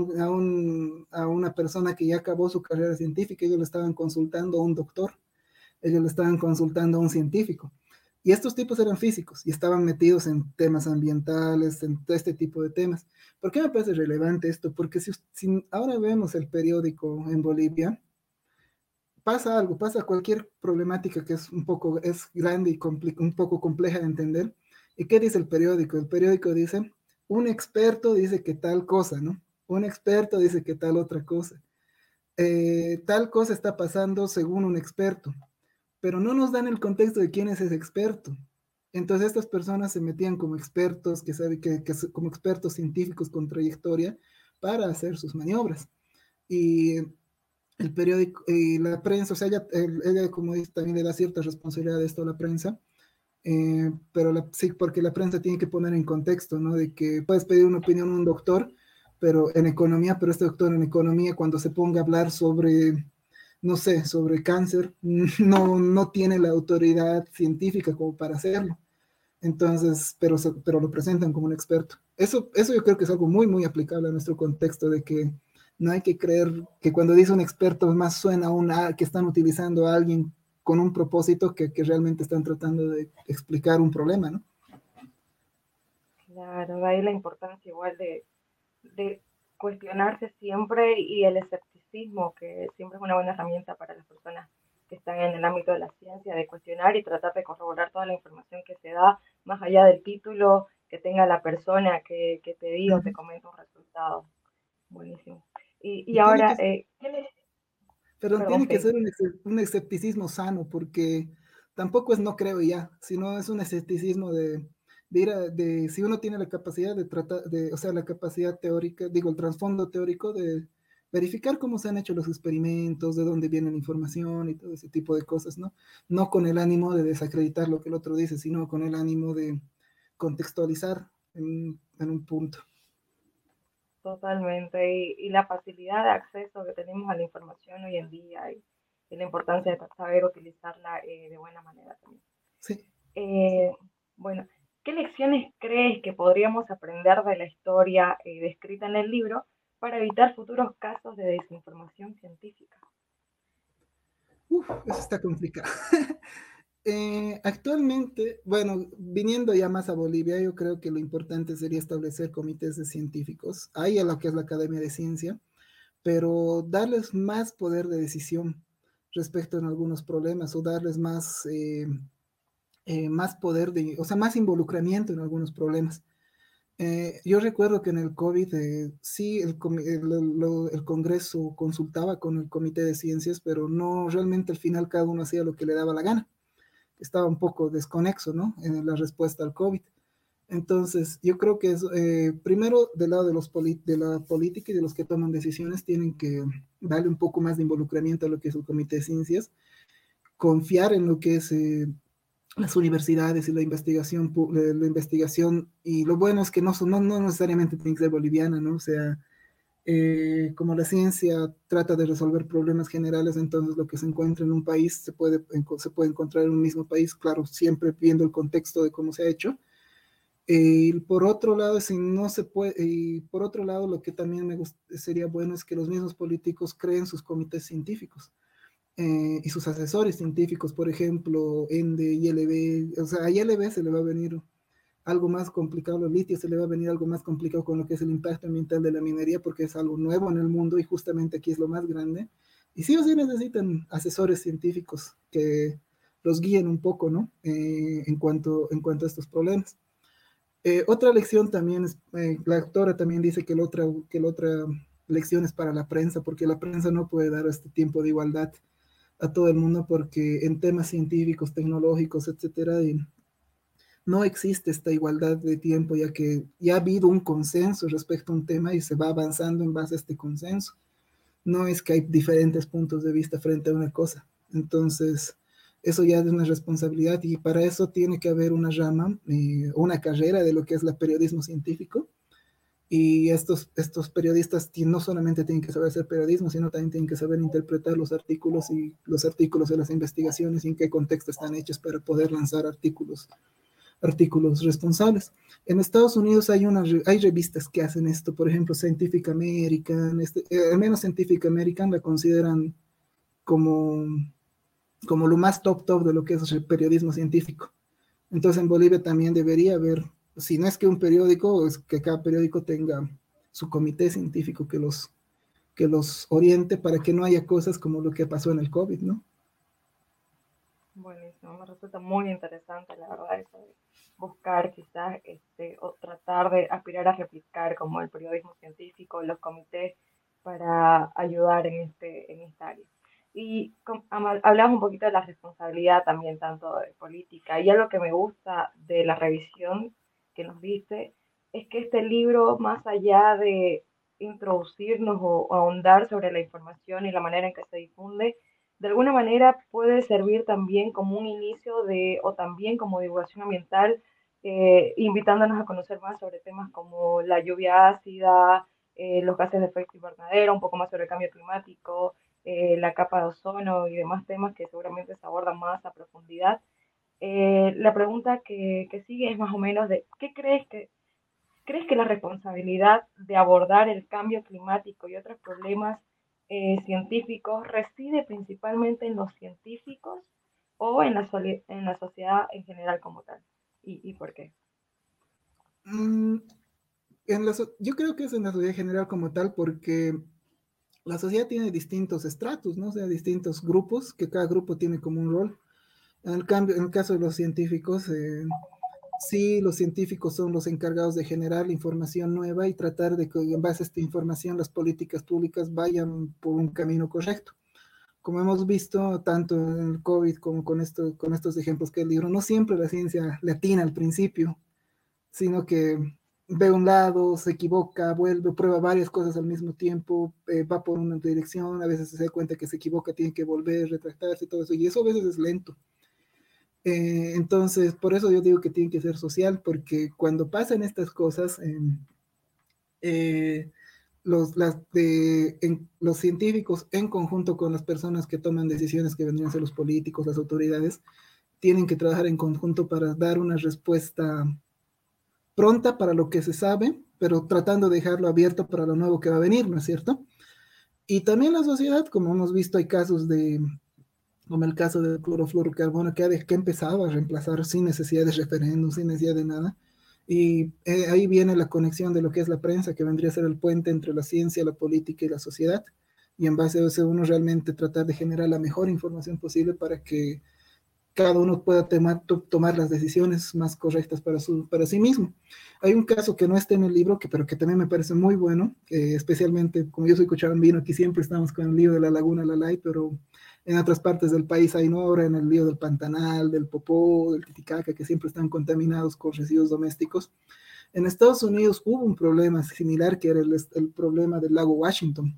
a una persona que ya acabó su carrera científica, ellos le estaban consultando a un doctor, ellos le estaban consultando a un científico. Y estos tipos eran físicos y estaban metidos en temas ambientales, en todo este tipo de temas. ¿Por qué me parece relevante esto? Porque si ahora vemos el periódico en Bolivia, pasa algo, pasa cualquier problemática que es grande y un poco compleja de entender. ¿Y qué dice el periódico? El periódico dice, un experto dice que tal cosa, ¿no? Un experto dice que tal otra cosa. Tal cosa está pasando según un experto, pero no nos dan el contexto de quién es ese experto. Entonces estas personas se metían como expertos, como expertos científicos con trayectoria para hacer sus maniobras. Y el periódico y la prensa, o sea, ella, como dice, también le da cierta responsabilidad de esto a la prensa, pero sí, porque la prensa tiene que poner en contexto, ¿no? De que puedes pedir una opinión a un doctor, pero en economía, pero este doctor en economía, cuando se ponga a hablar sobre, no sé, sobre cáncer, no tiene la autoridad científica como para hacerlo. Entonces, pero lo presentan como un experto. Eso yo creo que es algo muy, muy aplicable a nuestro contexto, de que no hay que creer que cuando dice un experto más suena que están utilizando a alguien con un propósito que realmente están tratando de explicar un problema, ¿no? Claro, de ahí la importancia igual de cuestionarse siempre, y el escepticismo, que siempre es una buena herramienta para las personas que están en el ámbito de la ciencia, de cuestionar y tratar de corroborar toda la información que se da, más allá del título que tenga la persona que te diga o te Ujú. comenta un resultado. Buenísimo. Y Y tiene ahora, que, ¿qué le... Perdón, Perdón, tiene que sí. ser un escepticismo sano, porque tampoco es no creo y ya, sino es un escepticismo de ir de si uno tiene la capacidad de tratar, o sea, la capacidad teórica, digo, el trasfondo teórico de verificar cómo se han hecho los experimentos, de dónde viene la información y todo ese tipo de cosas, ¿no? No con el ánimo de desacreditar lo que el otro dice, sino con el ánimo de contextualizar en un punto. Totalmente. Y la facilidad de acceso que tenemos a la información hoy en día y la importancia de saber utilizarla de buena manera también. Sí. Eh, bueno, ¿qué lecciones crees que podríamos aprender de la historia descrita en el libro para evitar futuros casos de desinformación científica? Uf, eso está complicado. Actualmente, bueno, viniendo ya más a Bolivia, yo creo que lo importante sería establecer comités de científicos, ahí a lo que es la Academia de Ciencia, pero darles más poder de decisión respecto en algunos problemas o darles más poder de, o sea, más involucramiento en algunos problemas. Yo recuerdo que en el COVID sí el Congreso consultaba con el Comité de Ciencias, pero no realmente al final cada uno hacía lo que le daba la gana. Estaba un poco desconexo, ¿no? En la respuesta al COVID. Entonces, yo creo que es, primero, del lado de la política y de los que toman decisiones, tienen que darle un poco más de involucramiento a lo que es el Comité de Ciencias, confiar en lo que es las universidades y la investigación, y lo bueno es que no necesariamente tiene que ser boliviana, ¿no? O sea, como la ciencia trata de resolver problemas generales, entonces lo que se encuentra en un país se puede encontrar en un mismo país, claro, siempre viendo el contexto de cómo se ha hecho. Y por otro lado, si no se puede, y por otro lado, lo que también sería bueno es que los mismos políticos creen sus comités científicos y sus asesores científicos, por ejemplo, ENDE, ILB, o sea, a ILB se le va a venir algo más complicado, los litios se le va a venir algo más complicado con lo que es el impacto ambiental de la minería, porque es algo nuevo en el mundo y justamente aquí es lo más grande. Y sí o sí necesitan asesores científicos que los guíen un poco, ¿no? En cuanto a estos problemas. Otra lección también es, la autora también dice que la otra lección es para la prensa, porque la prensa no puede dar este tiempo de igualdad a todo el mundo, porque en temas científicos, tecnológicos, etcétera, no existe esta igualdad de tiempo, ya que ya ha habido un consenso respecto a un tema y se va avanzando en base a este consenso. No es que hay diferentes puntos de vista frente a una cosa. Entonces, eso ya es una responsabilidad y para eso tiene que haber una rama, una carrera de lo que es el periodismo científico. Y estos periodistas no solamente tienen que saber hacer periodismo, sino también tienen que saber interpretar los artículos de las investigaciones y en qué contexto están hechos para poder lanzar artículos responsables. En Estados Unidos hay revistas que hacen esto, por ejemplo, Scientific American, al menos Scientific American la consideran como, como lo más top de lo que es el periodismo científico. Entonces en Bolivia también debería haber, si no es que un periódico, es que cada periódico tenga su comité científico que los oriente para que no haya cosas como lo que pasó en el COVID, ¿no? Buenísimo, me resulta muy interesante, la verdad, eso de buscar quizás o tratar de aspirar a replicar como el periodismo científico, los comités para ayudar en esta área. Y hablamos un poquito de la responsabilidad también, tanto de política, y algo que me gusta de la revisión que nos diste es que este libro, más allá de introducirnos o ahondar sobre la información y la manera en que se difunde, de alguna manera puede servir también como un inicio de, o también como divulgación ambiental, invitándonos a conocer más sobre temas como la lluvia ácida, los gases de efecto invernadero, un poco más sobre el cambio climático, la capa de ozono y demás temas que seguramente se abordan más a profundidad. La pregunta que sigue es más o menos de, ¿crees que la responsabilidad de abordar el cambio climático y otros problemas científicos reside principalmente en los científicos o en la sociedad en general como tal? Y por qué? Mm, yo creo que es en la sociedad general como tal, porque la sociedad tiene distintos estratos, ¿no? O sea, distintos grupos, que cada grupo tiene como un rol. En el caso de los científicos, sí, los científicos son los encargados de generar la información nueva y tratar de que en base a esta información las políticas públicas vayan por un camino correcto. como hemos visto tanto en el COVID como con estos ejemplos que el libro, no siempre la ciencia le atina al principio, sino que ve un lado, se equivoca, vuelve, prueba varias cosas al mismo tiempo, va por una dirección, a veces se da cuenta que se equivoca, tiene que volver, retractarse, todo eso, y eso a veces es lento. Entonces, por eso yo digo que tiene que ser social, porque cuando pasan estas cosas, eh, los científicos en conjunto con las personas que toman decisiones, que vendrían a ser los políticos, las autoridades, tienen que trabajar en conjunto para dar una respuesta pronta para lo que se sabe, pero tratando de dejarlo abierto para lo nuevo que va a venir, ¿no es cierto? Y también la sociedad, como hemos visto, hay casos como el caso del clorofluorocarbono, que ha empezado a reemplazar sin necesidad de referéndum, sin necesidad de nada. Y ahí viene la conexión de lo que es la prensa, que vendría a ser el puente entre la ciencia, la política y la sociedad. Y en base a eso uno realmente tratar de generar la mejor información posible para que cada uno pueda tomar las decisiones más correctas para sí mismo. Hay un caso que no está en el libro, pero que también me parece muy bueno, especialmente como yo soy cochabambino, aquí siempre estamos con el lío de la Laguna Lalay, pero en otras partes del país hay no ahora en el lío del Pantanal, del Popó, del Titicaca, que siempre están contaminados con residuos domésticos. En Estados Unidos hubo un problema similar que era el problema del lago Washington,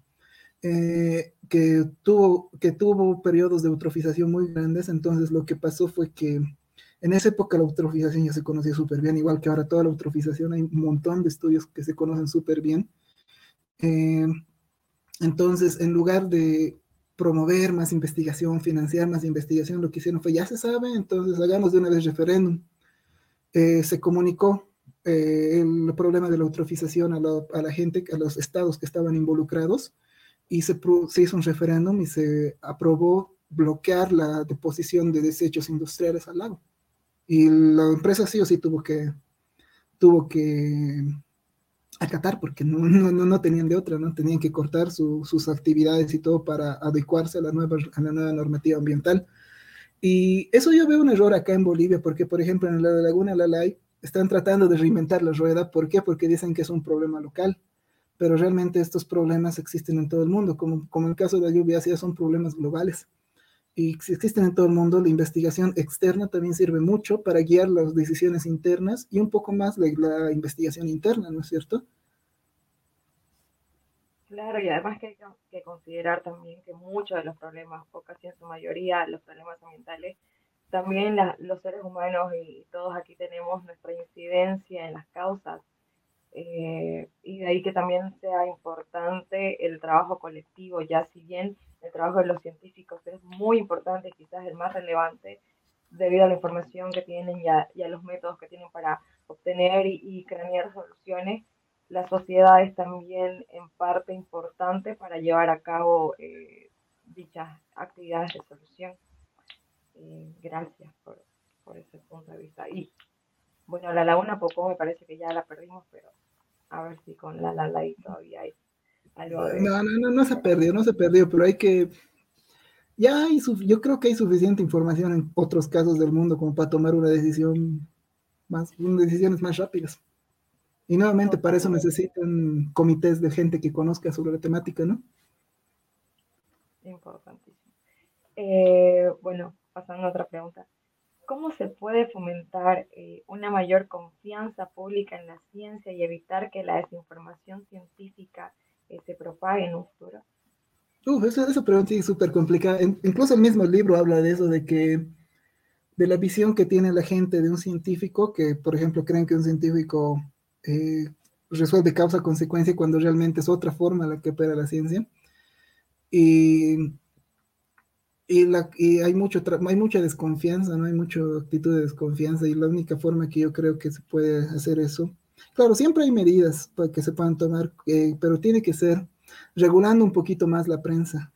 que tuvo periodos de eutrofización muy grandes. Entonces lo que pasó fue que en esa época la eutrofización ya se conocía súper bien, igual que ahora toda la eutrofización, hay un montón de estudios que se conocen súper bien. Eh, entonces, en lugar de promover más investigación, financiar más investigación, lo que hicieron fue, ya se sabe, entonces hagamos de una vez referéndum. Se comunicó el problema de la eutrofización a la gente, a los estados que estaban involucrados, y se hizo un referéndum y se aprobó bloquear la deposición de desechos industriales al lago. Y la empresa sí o sí tuvo que acatar porque no tenían de otra, ¿no? Tenían que cortar sus actividades y todo para adecuarse a la nueva normativa ambiental. Y eso yo veo un error acá en Bolivia, porque por ejemplo en la Laguna Lalay están tratando de reinventar la rueda. ¿Por qué? Porque dicen que es un problema local, pero realmente estos problemas existen en todo el mundo, como el caso de la lluvia ácida, son problemas globales. Y si existen en todo el mundo, la investigación externa también sirve mucho para guiar las decisiones internas y un poco más la investigación interna, ¿no es cierto? Claro, y además que hay que considerar también que muchos de los problemas, o casi en su mayoría los problemas ambientales, también los seres humanos y todos aquí tenemos nuestra incidencia en las causas, y de ahí que también sea importante el trabajo colectivo, ya si bien el trabajo de los científicos es muy importante, quizás el más relevante, debido a la información que tienen y a los métodos que tienen para obtener y cranear soluciones, la sociedad es también en parte importante para llevar a cabo dichas actividades de solución. Gracias por ese punto de vista. Y bueno, la Laguna Popó me parece que ya la perdimos, pero a ver si con la ahí todavía hay algo No se ha perdido, no se ha perdido, pero yo creo que hay suficiente información en otros casos del mundo como para tomar decisiones más rápidas. Y nuevamente para eso totalmente necesitan comités de gente que conozca sobre la temática, ¿no? importantísimo. Bueno, pasando a otra pregunta. ¿Cómo se puede fomentar una mayor confianza pública en la ciencia y evitar que la desinformación científica se propague en un futuro? Esa pregunta sí es súper complicada. Incluso el mismo libro habla de eso, de la visión que tiene la gente de un científico, que por ejemplo creen que un científico eh, resuelve causa-consecuencia cuando realmente es otra forma la que opera la ciencia. Y, y hay mucha desconfianza, ¿no? Hay mucha actitud de desconfianza y la única forma que yo creo que se puede hacer eso, claro, siempre hay medidas para que se puedan tomar, pero tiene que ser regulando un poquito más la prensa,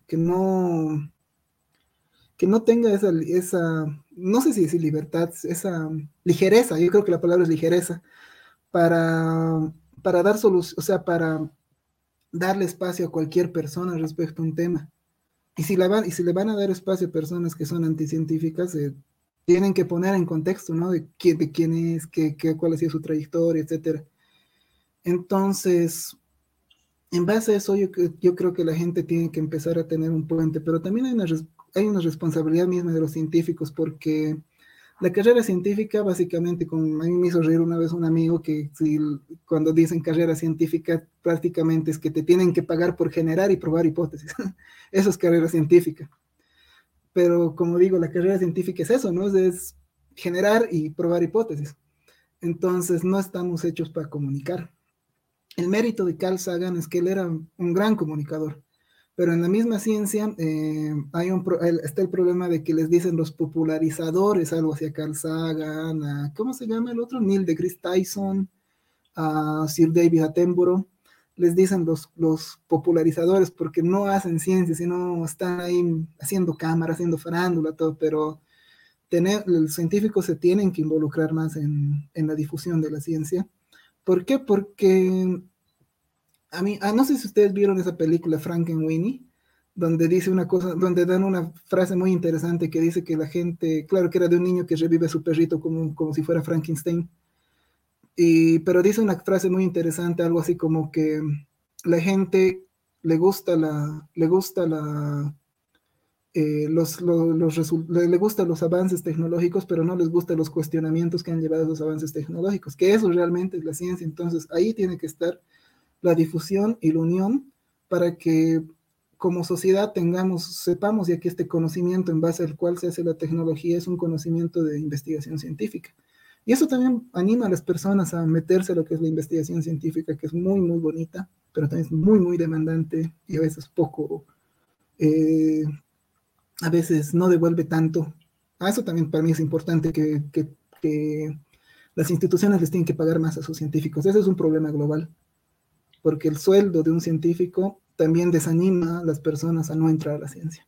que no tenga no sé si decir libertad, esa ligereza, yo creo que la palabra es ligereza, para, para dar solución, o sea, para darle espacio a cualquier persona respecto a un tema. Y si le van a dar espacio a personas que son anticientíficas, tienen que poner en contexto, ¿no? De quién es, cuál ha sido su trayectoria, etcétera. Entonces, En base a eso, yo creo que la gente tiene que empezar a tener un puente, pero también hay una responsabilidad misma de los científicos, porque la carrera científica, básicamente, a mí me hizo reír una vez un amigo que si, cuando dicen carrera científica, prácticamente es que te tienen que pagar por generar y probar hipótesis. Eso es carrera científica. Pero como digo, la carrera científica es eso, ¿no? Es generar y probar hipótesis. Entonces, no estamos hechos para comunicar. El mérito de Carl Sagan es que él era un gran comunicador, pero en la misma ciencia está el problema de que les dicen los popularizadores, algo hacia Carl Sagan, ¿cómo se llama el otro? Neil deGrasse Tyson, a Sir David Attenborough, les dicen los popularizadores porque no hacen ciencia, sino están ahí haciendo cámara, haciendo farándula, todo, pero los científicos se tienen que involucrar más en la difusión de la ciencia. ¿Por qué? Porque a mí, no sé si ustedes vieron esa película Frankenweenie, donde dice una cosa, donde dan una frase muy interesante que dice que la gente, claro que era de un niño que revive a su perrito como si fuera Frankenstein, pero dice una frase muy interesante, algo así como que la gente le gusta le gustan los avances tecnológicos, pero no les gustan los cuestionamientos que han llevado a esos avances tecnológicos, que eso realmente es la ciencia. Entonces ahí tiene que estar la difusión y la unión para que como sociedad sepamos ya que este conocimiento en base al cual se hace la tecnología es un conocimiento de investigación científica. Y eso también anima a las personas a meterse a lo que es la investigación científica, que es muy, muy bonita, pero también es muy, muy demandante y a veces eh, a veces no devuelve tanto. Eso también para mí es importante que las instituciones les tienen que pagar más a sus científicos. Ese es un problema global, porque el sueldo de un científico también desanima a las personas a no entrar a la ciencia.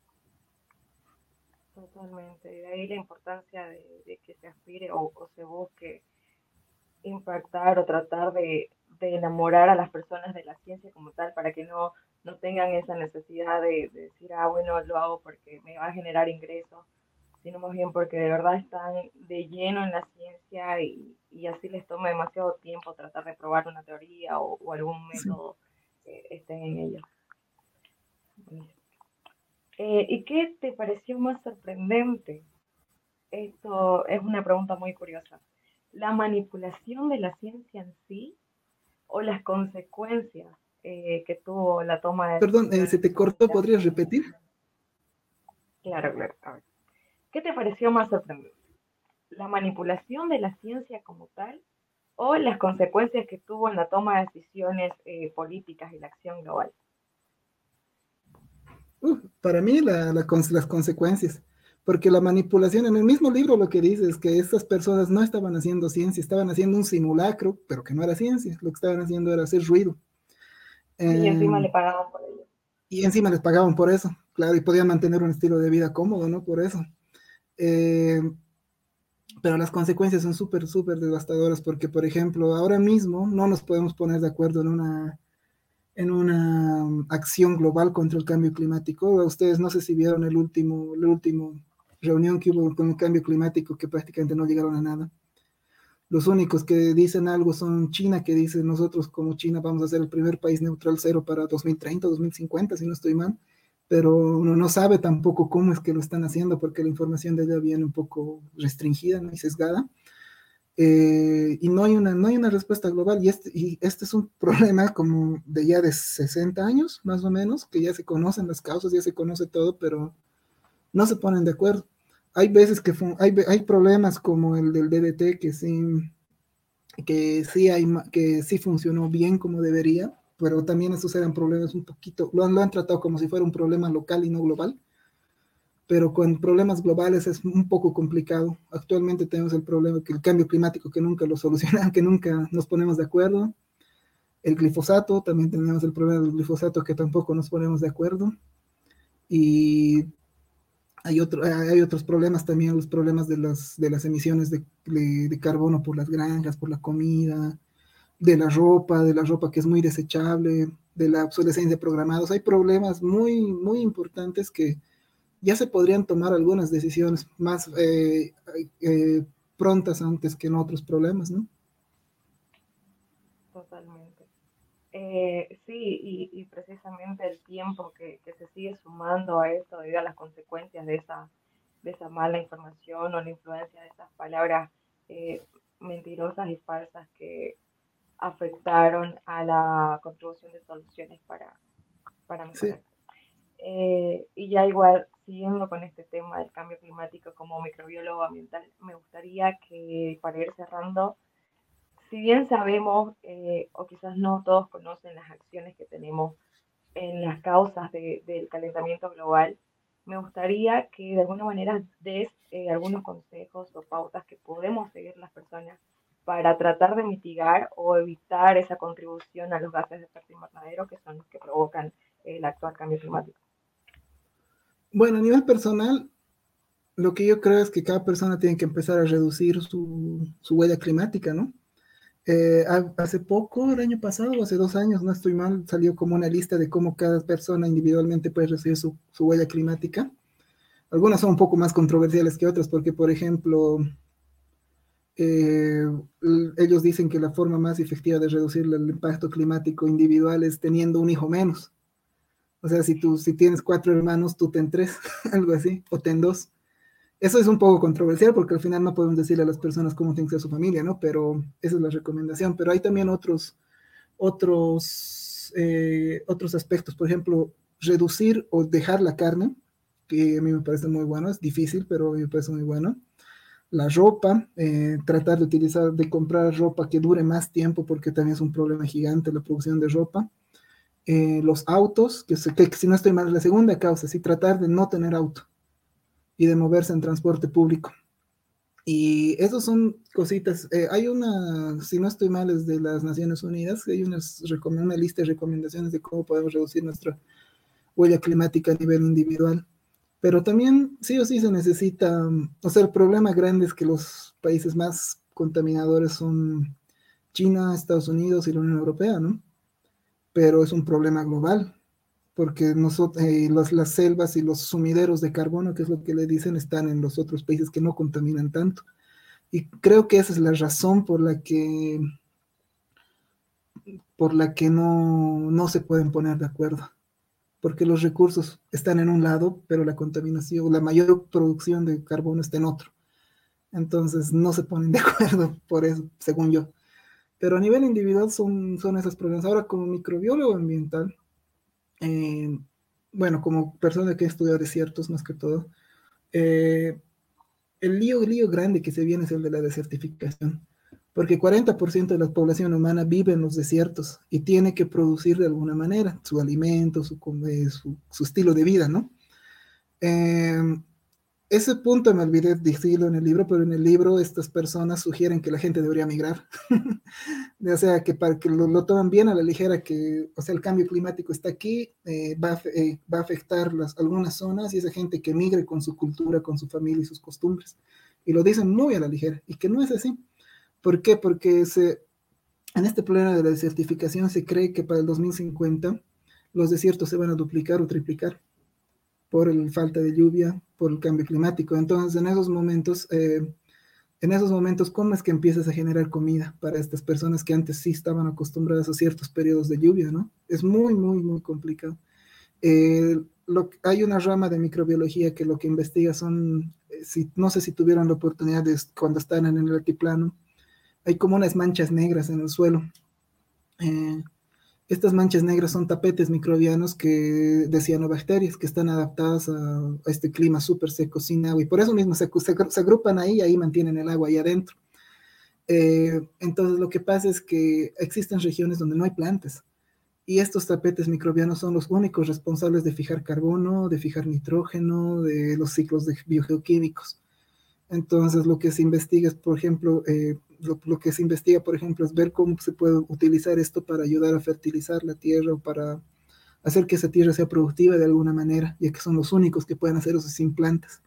Totalmente. De ahí la importancia de que se aspire o se busque impactar o tratar de enamorar a las personas de la ciencia como tal para que no tengan esa necesidad de decir, ah, bueno, lo hago porque me va a generar ingresos, sino más bien porque de verdad están de lleno en la ciencia y así les toma demasiado tiempo tratar de probar una teoría o algún Sí. método que estén en ello. ¿Y qué te pareció más sorprendente? Esto es una pregunta muy curiosa. ¿La manipulación de la ciencia en sí o las consecuencias que tuvo la toma de Perdón, se decisiones te con cortó, la ¿podrías repetir? ciencia? Claro, claro. A ver. ¿Qué te pareció más sorprendente? ¿La manipulación de la ciencia como tal o las consecuencias que tuvo en la toma de decisiones políticas y la acción global? Para mí las consecuencias, porque la manipulación, en el mismo libro lo que dice es que estas personas no estaban haciendo ciencia, estaban haciendo un simulacro, pero que no era ciencia, lo que estaban haciendo era hacer ruido. Y encima Eh, le pagaban por ello. y encima les pagaban por eso, claro, y podían mantener un estilo de vida cómodo, ¿no? Por eso. Eh, pero las consecuencias son súper, súper devastadoras, porque, por ejemplo, ahora mismo no nos podemos poner de acuerdo en una acción global contra el cambio climático. Ustedes no sé si vieron el último reunión que hubo con el cambio climático, que prácticamente no llegaron a nada. Los únicos que dicen algo son China, que dice nosotros como China vamos a ser el primer país neutral cero para 2030, 2050, si no estoy mal, pero uno no sabe tampoco cómo es que lo están haciendo porque la información de allá viene un poco restringida, ¿no? Y sesgada. Y no hay una respuesta global y este es un problema como de ya de 60 años, más o menos, que ya se conocen las causas, ya se conoce todo, pero no se ponen de acuerdo. Hay veces hay problemas como el del DDT que sí funcionó bien como debería, pero también esos eran problemas un poquito, lo han tratado como si fuera un problema local y no global, pero con problemas globales es un poco complicado. Actualmente tenemos el problema que el cambio climático que nunca lo solucionan, que nunca nos ponemos de acuerdo. El glifosato, también tenemos el problema del glifosato que tampoco nos ponemos de acuerdo. Y hay otros problemas también, los problemas de las emisiones de carbono por las granjas, por la comida, de la ropa que es muy desechable, de la obsolescencia programada. O sea, hay problemas muy, muy importantes que ya se podrían tomar algunas decisiones más eh, prontas antes que en otros problemas, ¿no? Totalmente. Sí, y precisamente el tiempo que se sigue sumando a esto debido a las consecuencias de esa mala información o la influencia de esas palabras eh, mentirosas y falsas que afectaron a la contribución de soluciones para Sí. mejorar. Y ya igual, siguiendo con este tema del cambio climático como microbiólogo ambiental, me gustaría que para ir cerrando, si bien sabemos, o quizás no todos conocen las acciones que tenemos en las causas del calentamiento global, me gustaría que de alguna manera des algunos consejos o pautas que podemos seguir las personas para tratar de mitigar o evitar esa contribución a los gases de efecto invernadero que son los que provocan el actual cambio climático. Bueno, a nivel personal, lo que yo creo es que cada persona tiene que empezar a reducir su huella climática, ¿no? Hace poco, el año pasado, o hace 2 años, no estoy mal, salió como una lista de cómo cada persona individualmente puede reducir su huella climática. Algunas son un poco más controversiales que otras, porque, por ejemplo, eh, ellos dicen que la forma más efectiva de reducir el impacto climático individual es teniendo un hijo menos. O sea, si tienes 4 hermanos, tú ten tres, algo así, o ten dos. Eso es un poco controversial porque al final no podemos decirle a las personas cómo tiene que ser su familia, ¿no? Pero esa es la recomendación. Pero hay también otros aspectos, por ejemplo, reducir o dejar la carne, que a mí me parece muy bueno, es difícil, pero a mí me parece muy bueno. La ropa, tratar de utilizar, de comprar ropa que dure más tiempo, porque también es un problema gigante la producción de ropa. Los autos, que si no estoy mal, es la segunda causa, sí, tratar de no tener auto y de moverse en transporte público. Y esos son cositas. Hay una, si no estoy mal, es de las Naciones Unidas, hay una lista de recomendaciones de cómo podemos reducir nuestra huella climática a nivel individual. Pero también sí o sí se necesita, o sea, el problema grande es que los países más contaminadores son China, Estados Unidos y la Unión Europea, ¿no? Pero es un problema global, porque las selvas y los sumideros de carbono, que es lo que le dicen, están en los otros países que no contaminan tanto. Y creo que esa es la razón por la que no se pueden poner de acuerdo, porque los recursos están en un lado, pero la contaminación, la mayor producción de carbono está en otro. Entonces no se ponen de acuerdo por eso, según yo. Pero a nivel individual son esos problemas. Ahora, como microbiólogo ambiental, eh, bueno, como persona que estudia desiertos más que todo, eh, el lío grande que se viene es el de la desertificación, porque 40% de la población humana vive en los desiertos y tiene que producir de alguna manera su alimento, su estilo de vida, ¿no? Eh, Ese punto me olvidé de decirlo en el libro, pero en el libro estas personas sugieren que la gente debería migrar. O sea, que para que lo toman bien a la ligera, que, o sea, el cambio climático está aquí, va a afectar algunas zonas y esa gente que migre con su cultura, con su familia y sus costumbres. Y lo dicen muy a la ligera, y que no es así. ¿Por qué? Porque en este problema de la desertificación se cree que para el 2050 los desiertos se van a duplicar o triplicar por la falta de lluvia, por el cambio climático. Entonces, en esos momentos, ¿cómo es que empiezas a generar comida para estas personas que antes sí estaban acostumbradas a ciertos periodos de lluvia, ¿no? Es muy, muy, muy complicado. Hay una rama de microbiología que lo que investiga son, no sé si tuvieron la oportunidad de cuando están en el altiplano, hay como unas manchas negras en el suelo. Eh, Estas manchas negras son tapetes microbianos de cianobacterias que están adaptadas a este clima súper seco, sin agua, y por eso mismo se agrupan ahí y ahí mantienen el agua ahí adentro. Entonces lo que pasa es que existen regiones donde no hay plantas y estos tapetes microbianos son los únicos responsables de fijar carbono, de fijar nitrógeno, de los ciclos biogeoquímicos. Entonces, lo que se investiga es, por ejemplo, lo que se investiga, por ejemplo, es ver cómo se puede utilizar esto para ayudar a fertilizar la tierra o para hacer que esa tierra sea productiva de alguna manera, ya que son los únicos que pueden hacer eso sin plantas.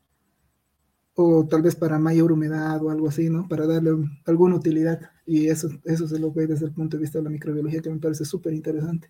O tal vez para mayor humedad o algo así, ¿no? Para darle alguna utilidad. Y eso se lo ve desde el punto de vista de la microbiología, que me parece súper interesante.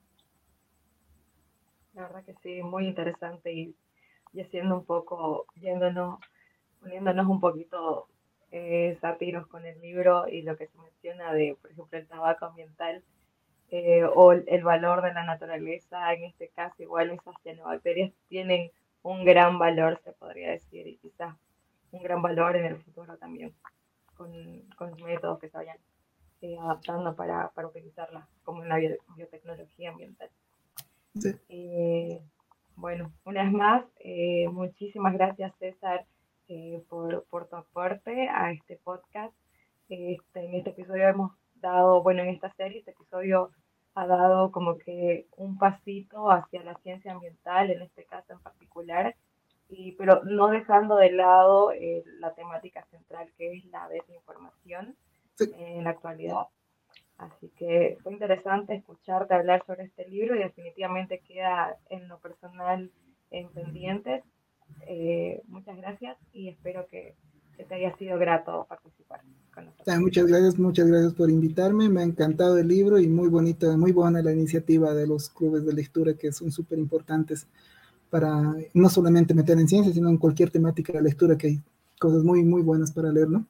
La verdad que sí, muy interesante y haciendo un poco, poniéndonos un poquito sátiros con el libro y lo que se menciona de, por ejemplo, el tabaco ambiental. o el valor de la naturaleza, en este caso igual esas cianobacterias tienen un gran valor, se podría decir, y quizás un gran valor en el futuro también, con los métodos que se vayan adaptando para utilizarlas como en la biotecnología ambiental. Sí. Bueno, una vez más, muchísimas gracias César por tu aporte a este podcast. En este episodio hemos dado, bueno, en esta serie, este episodio ha dado como que un pasito hacia la ciencia ambiental, en este caso en particular, pero no dejando de lado la temática central que es la desinformación Sí. en la actualidad. Así que fue interesante escucharte hablar sobre este libro y definitivamente queda en lo personal en pendientes. Muchas gracias y espero que te haya sido grato participar con nosotros. Muchas gracias por invitarme. Me ha encantado el libro y muy bonita, muy buena la iniciativa de los clubes de lectura que son súper importantes para no solamente meter en ciencia, sino en cualquier temática de lectura, que hay cosas muy, muy buenas para leer, ¿no?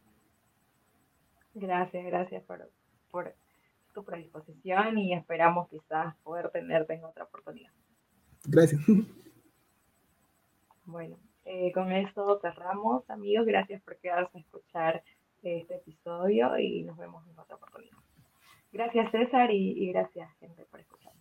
Gracias por tu predisposición y esperamos quizás poder tenerte en otra oportunidad. Gracias. Bueno, con esto cerramos, amigos. Gracias por quedarse a escuchar este episodio y nos vemos en otra oportunidad. Gracias, César, y gracias, gente, por escuchar.